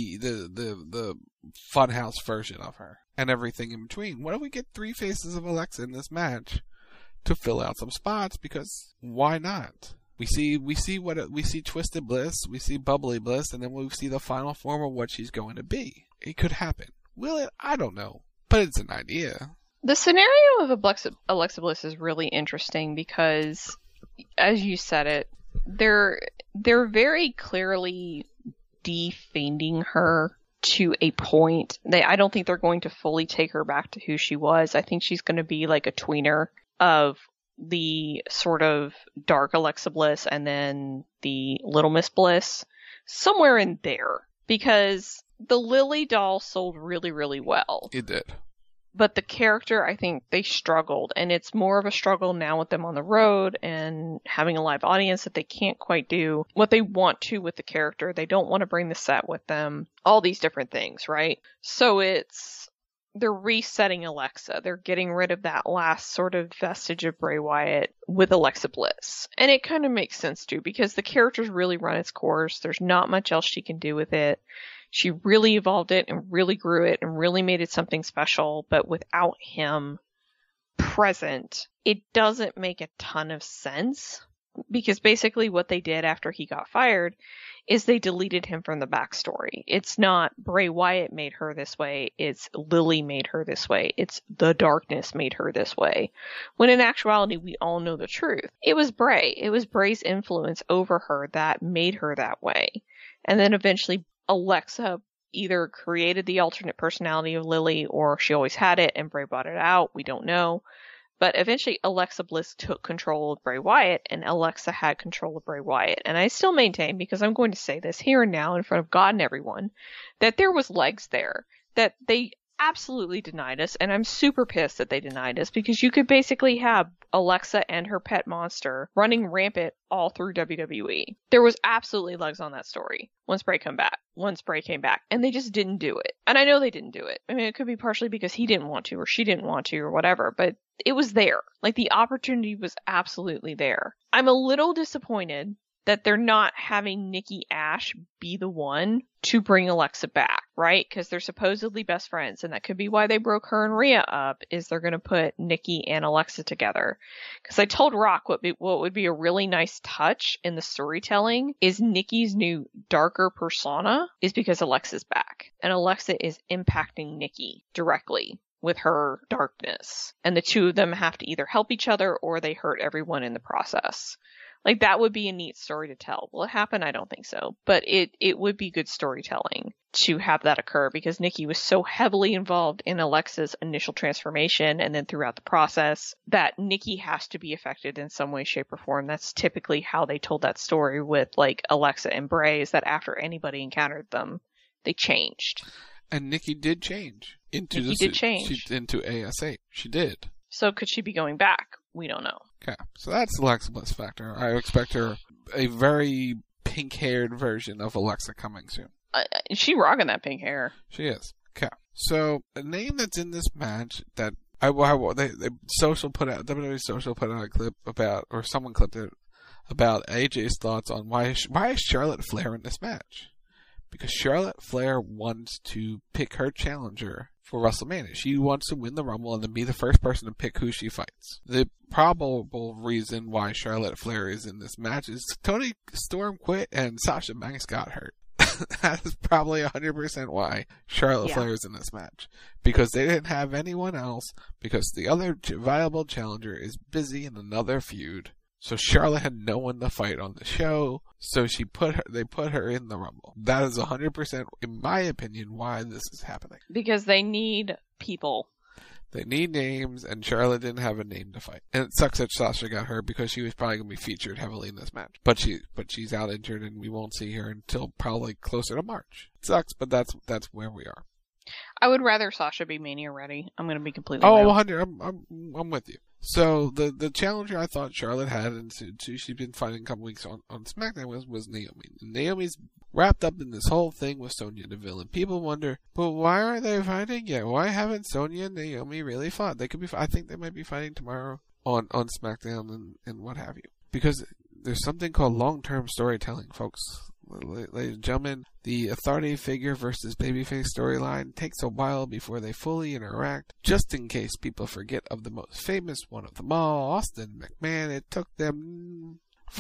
the funhouse version of her and everything in between. What if we get 3 faces of Alexa in this match to fill out some spots? Because why not? We see Twisted Bliss, we see Bubbly Bliss, and then we see the final form of what she's going to be. It could happen. Will it? I don't know. But it's an idea. The scenario of Alexa Bliss is really interesting because, as you said it, they're very clearly defending her to a point. I don't think they're going to fully take her back to who she was. I think she's going to be like a tweener of the sort of dark Alexa Bliss and then the Little Miss Bliss, somewhere in there, because the Lily doll sold really, really well. It did. But the character, I think they struggled, and it's more of a struggle now with them on the road and having a live audience that they can't quite do what they want to with the character. They don't want to bring the set with them, all these different things, right? So they're resetting Alexa. They're getting rid of that last sort of vestige of Bray Wyatt with Alexa Bliss. And it kind of makes sense too, because the character's really run its course. There's not much else she can do with it. She really evolved it and really grew it and really made it something special, but without him present, it doesn't make a ton of sense, because basically what they did after he got fired is they deleted him from the backstory. It's not Bray Wyatt made her this way, it's Lily made her this way, it's the darkness made her this way. When in actuality, we all know the truth. It was Bray. It was Bray's influence over her that made her that way. And then eventually Alexa either created the alternate personality of Lily, or she always had it and Bray brought it out. We don't know. But eventually Alexa Bliss took control of Bray Wyatt, and Alexa had control of Bray Wyatt. And I still maintain, because I'm going to say this here and now in front of God and everyone, that there was legs there, that they absolutely denied us, and I'm super pissed that they denied us, because you could basically have Alexa and her pet monster running rampant all through WWE. There was absolutely legs on that story once Bray came back, and they just didn't do it. And I know they didn't do it. I mean, it could be partially because he didn't want to, or she didn't want to, or whatever, but it was there. Like, the opportunity was absolutely there. I'm a little disappointed that they're not having Nikki Ash be the one to bring Alexa back, right? Because they're supposedly best friends, and that could be why they broke her and Rhea up, is they're going to put Nikki and Alexa together. Because I told Rock what would be a really nice touch in the storytelling is Nikki's new darker persona is because Alexa's back. And Alexa is impacting Nikki directly with her darkness. And the two of them have to either help each other or they hurt everyone in the process. Like, that would be a neat story to tell. Will it happen? I don't think so. But it would be good storytelling to have that occur, because Nikki was so heavily involved in Alexa's initial transformation and then throughout the process that Nikki has to be affected in some way, shape, or form. That's typically how they told that story with, like, Alexa and Bray, is that after anybody encountered them, they changed. And Nikki did change into ASA. She did. So could she be going back? We don't know. Okay, so that's the Alexa Bliss factor. I expect her a very pink-haired version of Alexa coming soon. She rocking that pink hair. She is. Okay, so a name that's in this match that WWE Social put out a clip about, or someone clipped it about AJ's thoughts on why is Charlotte Flair in this match? Because Charlotte Flair wants to pick her challenger for WrestleMania. She wants to win the Rumble and then be the first person to pick who she fights. The probable reason why Charlotte Flair is in this match is Toni Storm quit and Sasha Banks got hurt. That is probably 100% why Charlotte Flair is in this match. Because they didn't have anyone else, because the other viable challenger is busy in another feud. So Charlotte had no one to fight on the show, so they put her in the Rumble. That is 100%, in my opinion, why this is happening. Because they need people. They need names, and Charlotte didn't have a name to fight. And it sucks that Sasha got hurt, because she was probably going to be featured heavily in this match. But she's out injured, and we won't see her until probably closer to March. It sucks, but that's where we are. I would rather Sasha be Mania ready. I'm going to be completely real. 100. I'm with you. So the challenger I thought Charlotte had, and she's been fighting a couple weeks on SmackDown, was Naomi. Naomi's wrapped up in this whole thing with Sonya Deville, and people wonder, but why aren't they fighting yet? Why haven't Sonya and Naomi really fought? They could be. I think they might be fighting tomorrow on SmackDown and what have you, because there's something called long-term storytelling, folks. Ladies and gentlemen, the authority figure versus babyface storyline takes a while before they fully interact. Just in case people forget of the most famous one of them all, Austin McMahon, it took them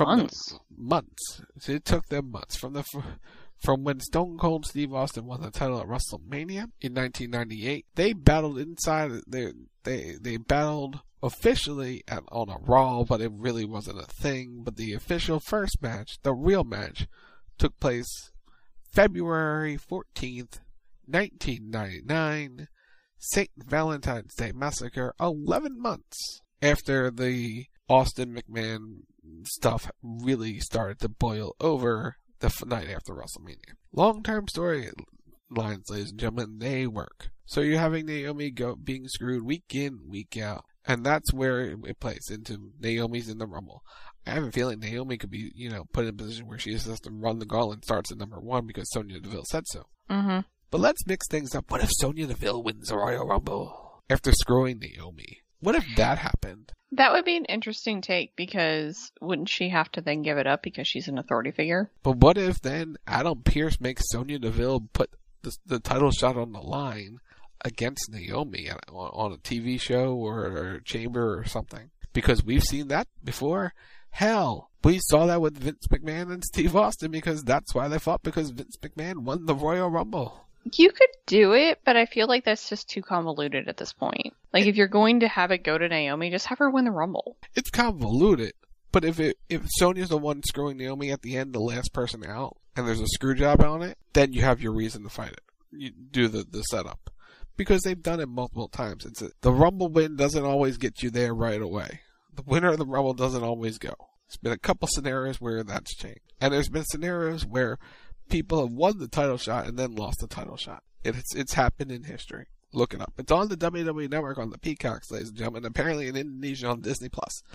months. It took them months from when Stone Cold Steve Austin won the title at WrestleMania in 1998. They battled inside. They battled officially on a Raw, but it really wasn't a thing. But the official first match, the real match, took place February 14th, 1999, St. Valentine's Day Massacre, 11 months after the Austin McMahon stuff really started to boil over the night after WrestleMania. Long-term storylines, ladies and gentlemen, they work. So you're having Naomi being screwed week in, week out. And that's where it plays into Naomi's in the Rumble. I have a feeling Naomi could be, put in a position where she has to run the gauntlet and starts at number 1 because Sonya Deville said so. Mm-hmm. But let's mix things up. What if Sonya Deville wins the Royal Rumble after screwing Naomi? What if that happened? That would be an interesting take, because wouldn't she have to then give it up because she's an authority figure? But what if then Adam Pearce makes Sonya Deville put the title shot on the line against Naomi on a TV show or a chamber or something? Because we've seen that before. Hell, we saw that with Vince McMahon and Steve Austin, because that's why they fought, because Vince McMahon won the Royal Rumble. You could do it, but I feel like that's just too convoluted at this point. Like, if you're going to have it go to Naomi, just have her win the Rumble. It's convoluted, but if Sonya's the one screwing Naomi at the end, the last person out, and there's a screw job on it, then you have your reason to fight it. You do the setup. Because they've done it multiple times. The Rumble win doesn't always get you there right away. The winner of the Rumble doesn't always go. There's been a couple scenarios where that's changed. And there's been scenarios where people have won the title shot and then lost the title shot. It's happened in history. Look it up. It's on the WWE Network on the Peacocks, ladies and gentlemen. Apparently in Indonesia on Disney+.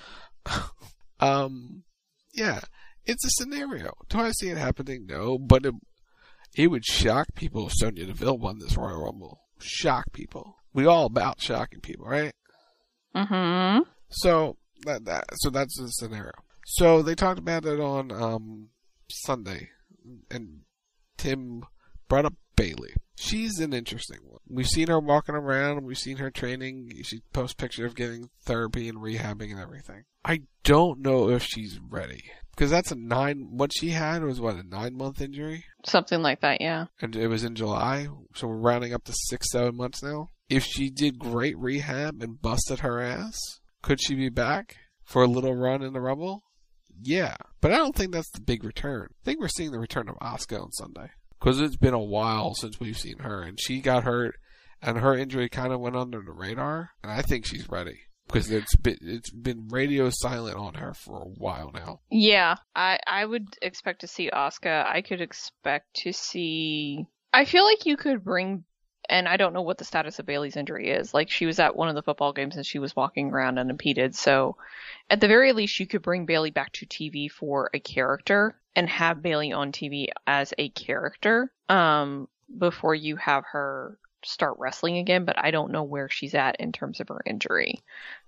Yeah, it's a scenario. Do I see it happening? No, but it would shock people if Sonya Deville won this Royal Rumble. Shock people. We all about shocking people, right? Mm-hmm. So that's the scenario. So they talked about it on Sunday, and Tim brought up Bayley. She's an interesting one. We've seen her walking around. We've seen her training. She posts pictures of getting therapy and rehabbing and everything. I don't know if she's ready. Because that's what she had was a 9-month injury? Something like that, yeah. And it was in July, so we're rounding up to 6-7 months now. If she did great rehab and busted her ass, could she be back for a little run in the Rumble? Yeah, but I don't think that's the big return. I think we're seeing the return of Asuka on Sunday. Because it's been a while since we've seen her, and she got hurt, and her injury kind of went under the radar, and I think she's ready. Because it's been radio silent on her for a while now. Yeah, I would expect to see Asuka. I could expect to see... I feel like you could bring... And I don't know what the status of Bayley's injury is. Like, she was at one of the football games and she was walking around unimpeded. So, at the very least, you could bring Bayley back to TV for a character and have Bayley on TV as a character before you have her start wrestling again. But I don't know where she's at in terms of her injury.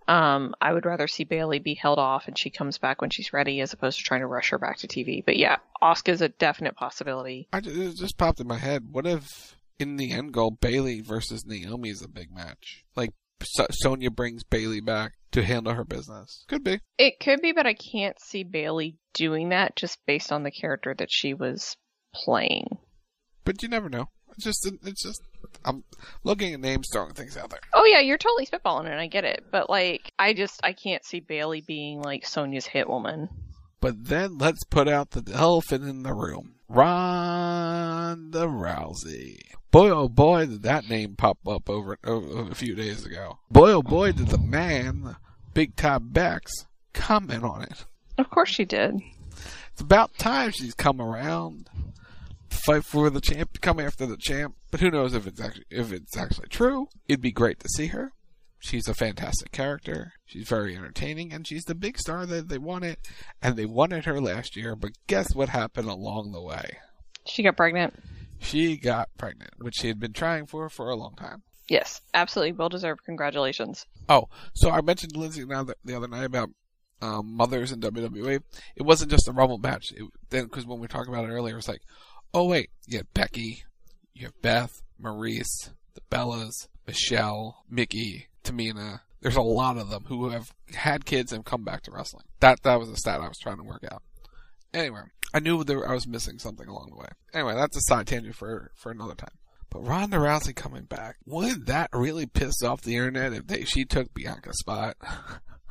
I would rather see Bayley be held off and she comes back when she's ready as opposed to trying to rush her back to TV. But yeah, Asuka's a definite possibility. It just popped in my head. What if... in the end goal, Bayley versus Naomi is a big match. Like, Sonya brings Bayley back to handle her business. Could be. It could be, but I can't see Bayley doing that just based on the character that she was playing. But you never know. It's just, I'm looking at names, throwing things out there. Oh yeah, you're totally spitballing it, I get it. But like, I can't see Bayley being like Sonya's hit woman. But then let's put out the elephant in the room. Ronda Rousey. Boy, oh boy, did that name pop up over a few days ago. Boy, oh boy, did the man, Big Top Bex, comment on it. Of course she did. It's about time she's come around to fight for the champ, to come after the champ. But who knows if it's actually true. It'd be great to see her. She's a fantastic character. She's very entertaining, and she's the big star that they wanted. And they wanted her last year, but guess what happened along the way? She got pregnant. She got pregnant, which she had been trying for a long time. Yes, absolutely. Well-deserved. Congratulations. Oh, so I mentioned Lindsay the other night about mothers in WWE. It wasn't just a Rumble match. Because when we talked about it earlier, it was like, oh, wait, you have Becky, you have Beth, Maurice, the Bellas, Michelle, Mickey, Tamina. There's a lot of them who have had kids and come back to wrestling. That was a stat I was trying to work out. Anyway, I knew I was missing something along the way. Anyway, that's a side tangent for another time. But Ronda Rousey coming back, wouldn't that really piss off the internet if she took Bianca's spot?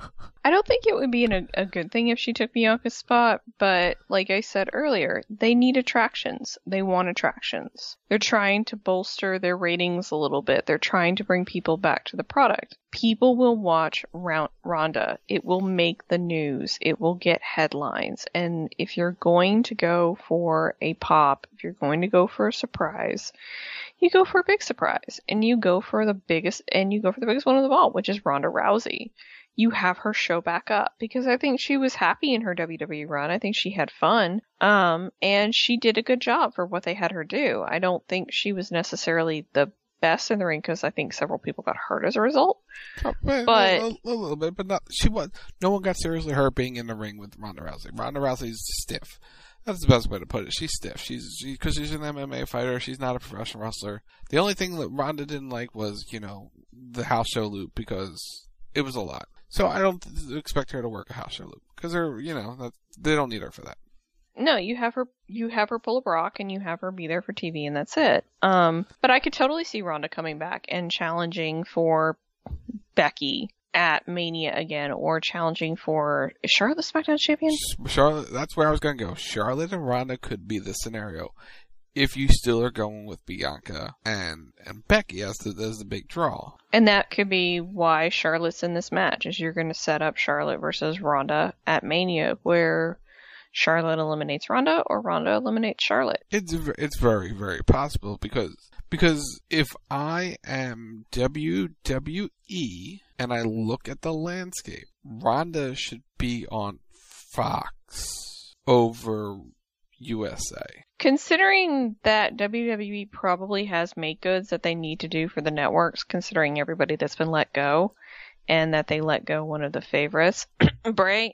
I don't think it would be a good thing if she took Bianca's spot, but like I said earlier, they need attractions. They want attractions. They're trying to bolster their ratings a little bit. They're trying to bring people back to the product. People will watch Ronda. It will make the news. It will get headlines. And if you're going to go for a pop, if you're going to go for a surprise, you go for a big surprise. And you go for the biggest one of them all, which is Ronda Rousey. You have her show back up because I think she was happy in her WWE run. I think she had fun. And she did a good job for what they had her do. I don't think she was necessarily the best in the ring because I think several people got hurt as a result. But a little bit, but not. No one got seriously hurt being in the ring with Ronda Rousey. Ronda Rousey's stiff. That's the best way to put it. She's stiff. Because she's an MMA fighter. She's not a professional wrestler. The only thing that Ronda didn't like was, the house show loop because it was a lot. So I don't expect her to work a house show loop because they don't need her for that. No, you have her pull a Brock and you have her be there for TV and that's it. But I could totally see Ronda coming back and challenging for Becky at Mania again, or challenging for, is Charlotte the SmackDown champion? Charlotte, that's where I was going to go. Charlotte and Ronda could be the scenario if you still are going with Bianca and Becky as the big draw. And that could be why Charlotte's in this match, is you're going to set up Charlotte versus Ronda at Mania, where Charlotte eliminates Ronda or Ronda eliminates Charlotte. It's very, very possible because if I am WWE and I look at the landscape, Ronda should be on Fox over USA. Considering that WWE probably has make goods that they need to do for the networks, considering everybody that's been let go, and that they let go one of the favorites, Bray,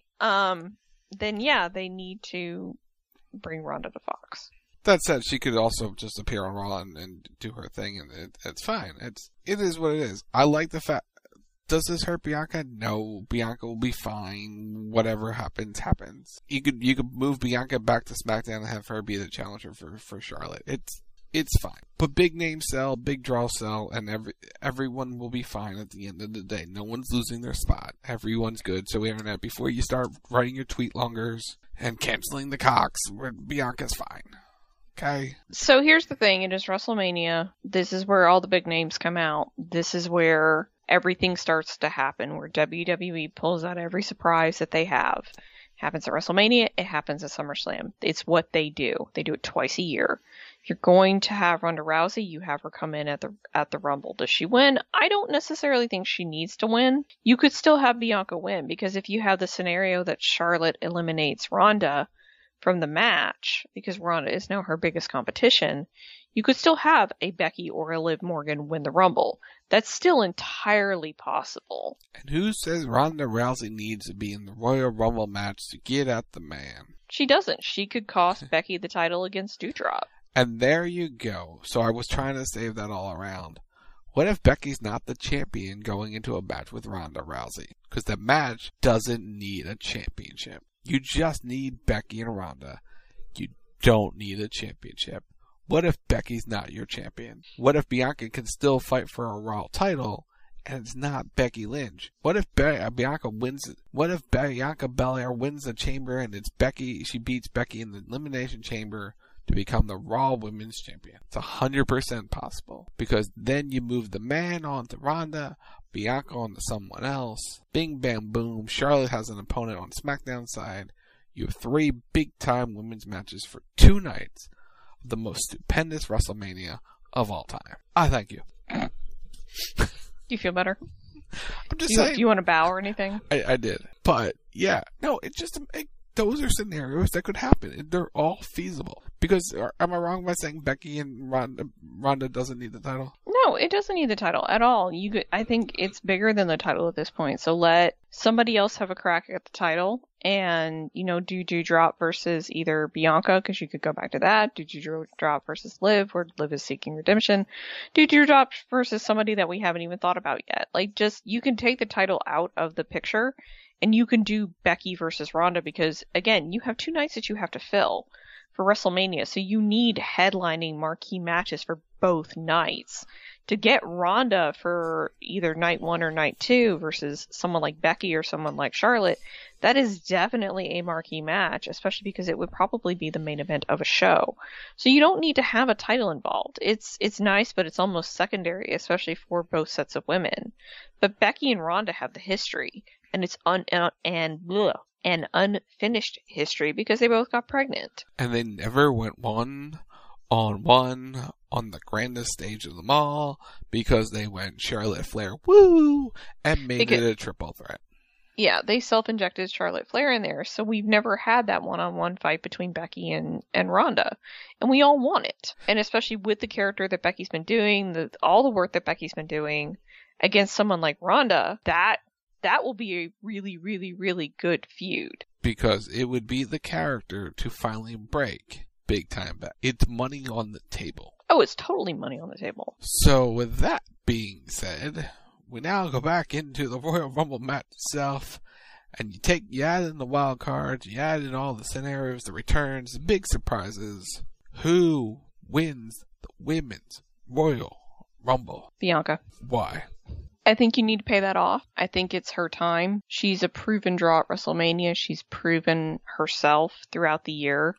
then yeah, they need to bring Ronda to Fox. That said, she could also just appear on Raw and do her thing, and it's fine. It is what it is. I like the fact. Does this hurt Bianca? No, Bianca will be fine. Whatever happens, happens. You could move Bianca back to SmackDown and have her be the challenger for Charlotte. It's fine. But big name sell, big draw sell, and everyone will be fine at the end of the day. No one's losing their spot. Everyone's good. So Internet, before you start writing your tweet longers and canceling the cocks, Bianca's fine. Okay. So here's the thing. It is WrestleMania. This is where all the big names come out. This is where everything starts to happen, where WWE pulls out every surprise that they have. It happens at WrestleMania. It happens at SummerSlam. It's what they do. They do it twice a year. If you're going to have Ronda Rousey, you have her come in at the Rumble. Does she win? I don't necessarily think she needs to win. You could still have Bianca win, because if you have the scenario that Charlotte eliminates Ronda from the match, because Ronda is now her biggest competition, you could still have a Becky or a Liv Morgan win the Rumble. That's still entirely possible. And who says Ronda Rousey needs to be in the Royal Rumble match to get at the man? She doesn't. She could cost Becky the title against Doudrop. And there you go. So I was trying to save that all around. What if Becky's not the champion going into a match with Ronda Rousey? Because the match doesn't need a championship. You just need Becky and Ronda. You don't need a championship. What if Becky's not your champion? What if Bianca can still fight for a Raw title and it's not Becky Lynch? What if Bianca wins? What if Bianca Belair wins the Chamber and it's Becky? She beats Becky in the Elimination Chamber to become the Raw Women's Champion. It's 100% possible, because then you move the man on to Ronda, Bianca on to someone else. Bing, bam, boom. Charlotte has an opponent on SmackDown side. You have 3 big-time women's matches for 2 nights. The most stupendous WrestleMania of all time. I thank you. Do you feel better? I'm just saying. Do you want to bow or anything? I did. But, yeah. No, those are scenarios that could happen. They're all feasible. Because, am I wrong by saying Becky and Ronda doesn't need the title? No, it doesn't need the title at all. I think it's bigger than the title at this point. So let somebody else have a crack at the title, and do Doudrop versus either Bianca, because you could go back to that. Do Doudrop versus Liv, where Liv is seeking redemption. Do Doudrop versus somebody that we haven't even thought about yet. You can take the title out of the picture, and you can do Becky versus Ronda, because again, you have 2 nights that you have to fill for WrestleMania, so you need headlining marquee matches for both nights to get Ronda for either night 1 or night 2 versus someone like Becky or someone like Charlotte, that is definitely a marquee match, especially because it would probably be the main event of a show. So you don't need to have a title involved. It's nice, but it's almost secondary, especially for both sets of women. But Becky and Ronda have the history, and it's an unfinished history because they both got pregnant. And they never went one-on-one on the grandest stage of them all because they went Charlotte Flair, woo, and made it a triple threat. Yeah, they self-injected Charlotte Flair in there, so we've never had that one-on-one fight between Becky and Ronda. And we all want it. And especially with the character that Becky's been doing, all the work that Becky's been doing against someone like Ronda, that will be a really, really, really good feud. Because it would be the character to finally break big time back. It's money on the table. Oh, it's totally money on the table. So with that being said, we now go back into the Royal Rumble match itself, and you add in the wild cards, you add in all the scenarios, the returns, the big surprises. Who wins the Women's Royal Rumble? Bianca. Why? I think you need to pay that off. I think it's her time. She's a proven draw at WrestleMania. She's proven herself throughout the year.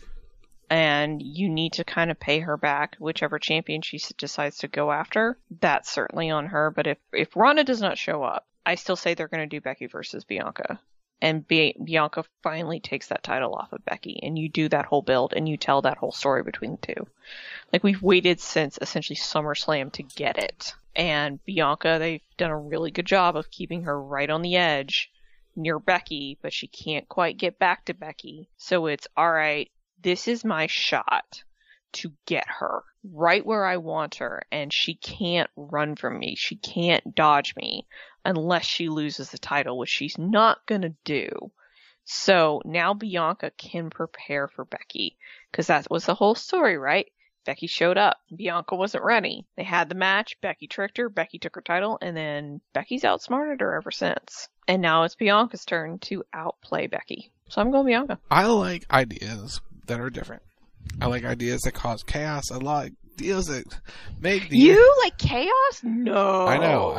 And you need to kind of pay her back, whichever champion she decides to go after. That's certainly on her. But if Ronda does not show up, I still say they're going to do Becky versus Bianca. And Bianca finally takes that title off of Becky. And you do that whole build and you tell that whole story between the two. Like, we've waited since essentially SummerSlam to get it. And Bianca, they've done a really good job of keeping her right on the edge near Becky, but she can't quite get back to Becky. So it's, all right, this is my shot to get her right where I want her, and she can't run from me. She can't dodge me unless she loses the title, which she's not gonna do. So now Bianca can prepare for Becky, because that was the whole story, right? Becky showed up. Bianca wasn't ready. They had the match. Becky tricked her. Becky took her title, and then Becky's outsmarted her ever since. And now it's Bianca's turn to outplay Becky. So I'm going Bianca. I like ideas that are different. I like ideas that cause chaos. I like ideas that make the... You like chaos? No. I know.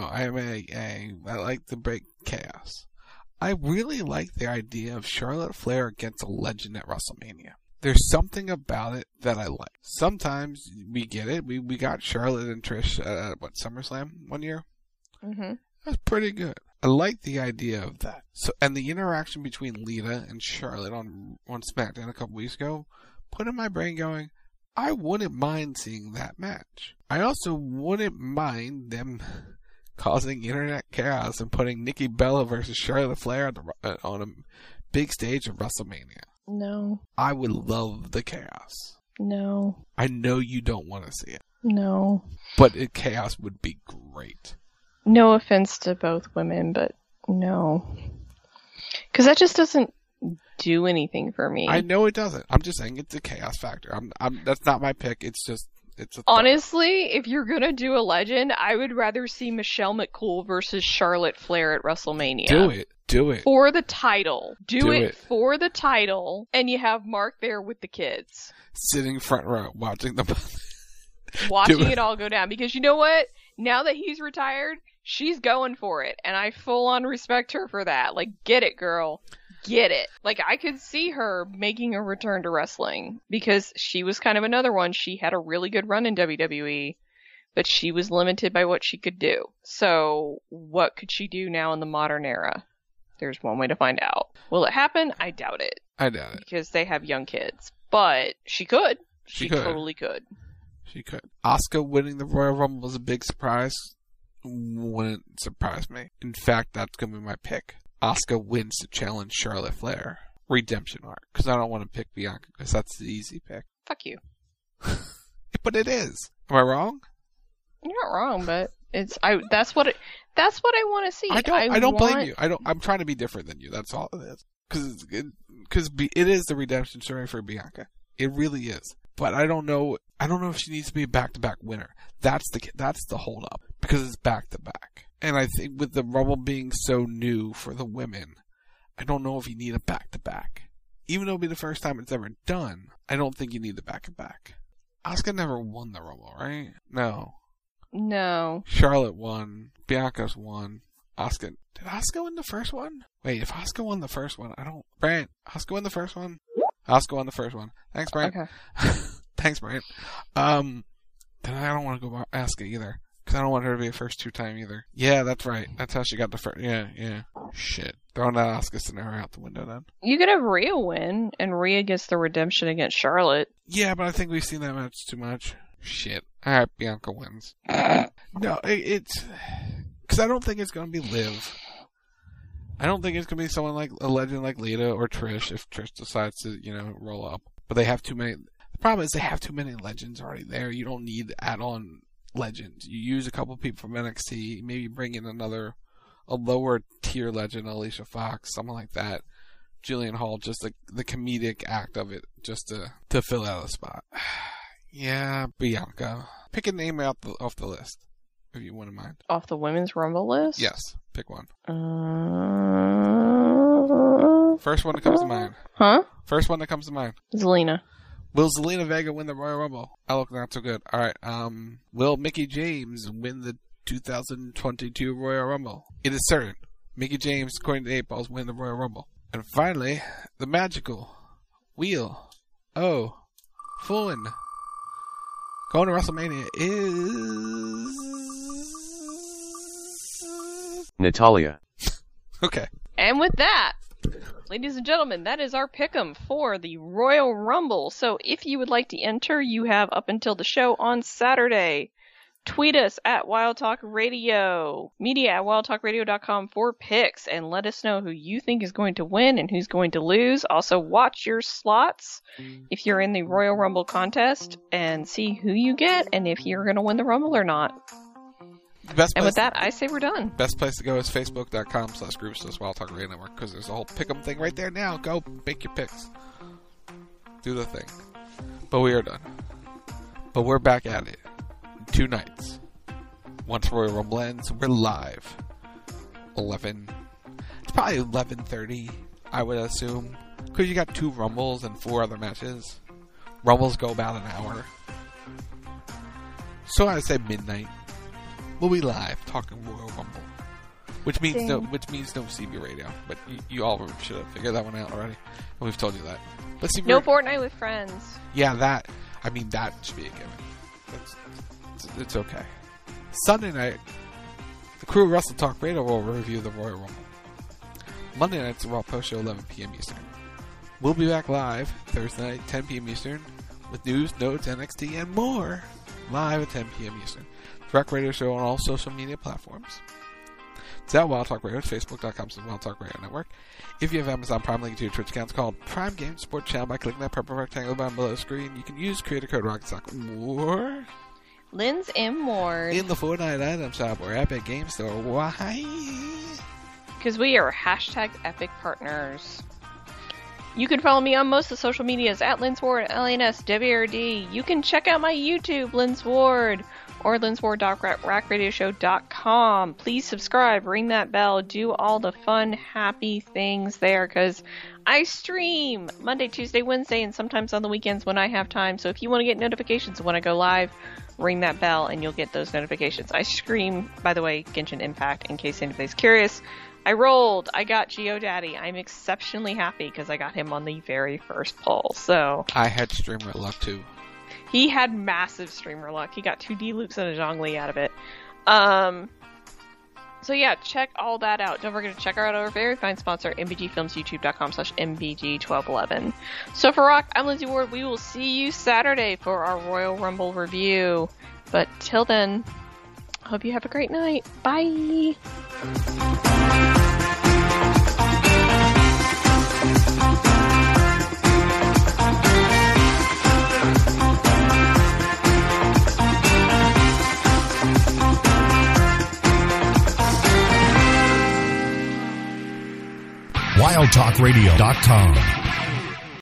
I like to break chaos. I really like the idea of Charlotte Flair against a legend at WrestleMania. There's something about it that I like. Sometimes we get it. We got Charlotte and Trish at SummerSlam one year? Mm-hmm. That's pretty good. I like the idea of that. So, and the interaction between Lita and Charlotte on SmackDown a couple weeks ago put in my brain going, I wouldn't mind seeing that match. I also wouldn't mind them causing internet chaos and putting Nikki Bella versus Charlotte Flair on a big stage of WrestleMania. No. I would love the chaos. No. I know you don't want to see it. No. But chaos would be great. No offense to both women, but no. Because that just doesn't do anything for me. I know it doesn't. I'm just saying it's a chaos factor. That's not my pick. It's a honestly, if you're gonna do a legend, I would rather see Michelle McCool versus Charlotte Flair at WrestleMania. Do it. For the title. Do it for the title, and you have Mark there with the kids. Sitting front row, watching them. Watching it all go down. Because you know what? Now that he's retired, she's going for it. And I full on respect her for that. Like, get it, girl. Get it. Like, I could see her making a return to wrestling. Because she was kind of another one. She had a really good run in WWE. But she was limited by what she could do. So, what could she do now in the modern era? There's one way to find out. Will it happen? I doubt it. Because they have young kids. But she could. She totally could. She could. Asuka winning the Royal Rumble was a big surprise. Wouldn't surprise me. In fact, that's going to be my pick. Asuka wins to challenge Charlotte Flair. Redemption arc. Because I don't want to pick Bianca, because that's the easy pick. Fuck you. But it is. Am I wrong? You're not wrong, but that's what I want to see. I don't blame you. I'm trying to be different than you. That's all it is. Because it is the redemption story for Bianca. It really is. But I don't know if she needs to be a back-to-back winner. That's the hold-up. Because it's back-to-back. And I think with the Rumble being so new for the women, I don't know if you need a back-to-back. Even though it'll be the first time it's ever done, I don't think you need the back-to-back. Asuka never won the Rumble, right? No. No. Charlotte won. Bianca's won. Asuka. Did Asuka win the first one? Wait, if Asuka won the first one, Brant, Asuka won the first one? Asuka won the first one. Thanks, Brant. Okay. Thanks, Brant. Then I don't want to go Asuka either. Because I don't want her to be a first 2-time either. Yeah, that's right. That's how she got the first. Yeah. Shit. Throwing that Asuka scenario out the window then. You could have Rhea win, and Rhea gets the redemption against Charlotte. Yeah, but I think we've seen that match too much. Shit. Alright, Bianca wins. No, it's... Because I don't think it's going to be Liv. I don't think it's going to be someone like a legend like Lita or Trish if Trish decides to, roll up. But they have too many... The problem is they have too many legends already there. You don't need add-on legends. You use a couple people from NXT, maybe bring in a lower tier legend, Alicia Fox, something like that. Jillian Hall, just the comedic act of it, just to fill out a spot. Yeah, Bianca. Pick a name off the list, if you wouldn't mind. Off the Women's Rumble list? Yes, pick one. First one that comes to mind. Huh? First one that comes to mind. Zelina. Will Zelina Vega win the Royal Rumble? I look not so good. Alright, will Mickie James win the 2022 Royal Rumble? It is certain. Mickie James, according to 8 Balls, win the Royal Rumble. And finally, the magical Wheel O' Fortune going to WrestleMania is... Natalya. Okay. And with that, ladies and gentlemen, that is our pick'em for the Royal Rumble. So if you would like to enter, you have up until the show on Saturday. Tweet us at Wild Talk Radio, media at wildtalkradio.com for picks, and let us know who you think is going to win and who's going to lose. Also, watch your slots if you're in the Royal Rumble contest and see who you get and if you're going to win the Rumble or not. And with that, I say we're done. Best place to go is facebook.com/groups/Wild Talk Radio Network, because there's a whole pick'em thing right there now. Go make your picks. Do the thing. But we are done. But we're back at it. 2 nights. Once Royal Rumble ends, we're live. 11. It's probably 11:30, I would assume. Because you got 2 Rumbles and 4 other matches. Rumbles go about an hour. So I'd say midnight. We'll be live talking Royal Rumble. Which means no CB radio. But you all should have figured that one out already. And we've told you that. But CB no Fortnite with friends. Yeah, that should be a given. It's okay. Sunday night, the crew of Wrestle Talk Radio will review the Royal Rumble. Monday night's the Raw Post Show, 11 p.m. Eastern. We'll be back live Thursday night, 10 p.m. Eastern, with news, notes, NXT, and more. Live at 10 p.m. Eastern. Direct radio show on all social media platforms. It's at Wild Talk Radio. It's facebook.com/Wild Talk Radio Network. If you have Amazon Prime, link to your Twitch account. It's called Prime Game Sports Channel by clicking that purple rectangle down below the screen. You can use creator code ROCKETSOCK or Lynn's M. Ward in the Fortnite item shop or Epic Game Store. Why? Because we are #Epic Partners. You can follow me on most of the social medias at Lynn's Ward, LNSWRD. You can check out my YouTube, Lynn's Ward, or lynsward.rackradioshow.com. Please subscribe, ring that bell, do all the fun, happy things there, because I stream Monday, Tuesday, Wednesday, and sometimes on the weekends when I have time. So if you want to get notifications when I go live, ring that bell and you'll get those notifications. I stream, by the way, Genshin Impact, in case anybody's curious. I rolled. I got GeoDaddy. I'm exceptionally happy because I got him on the very first pull. So I had streamer luck too. He had massive streamer luck. He got 2 D-loops and a Zhongli out of it. So yeah, check all that out. Don't forget to check out our very fine sponsor, MBGFilms, youtube.com/MBG1211. So for Rock, I'm Lindsay Ward. We will see you Saturday for our Royal Rumble review. But till then, hope you have a great night. Bye! WildTalkRadio.com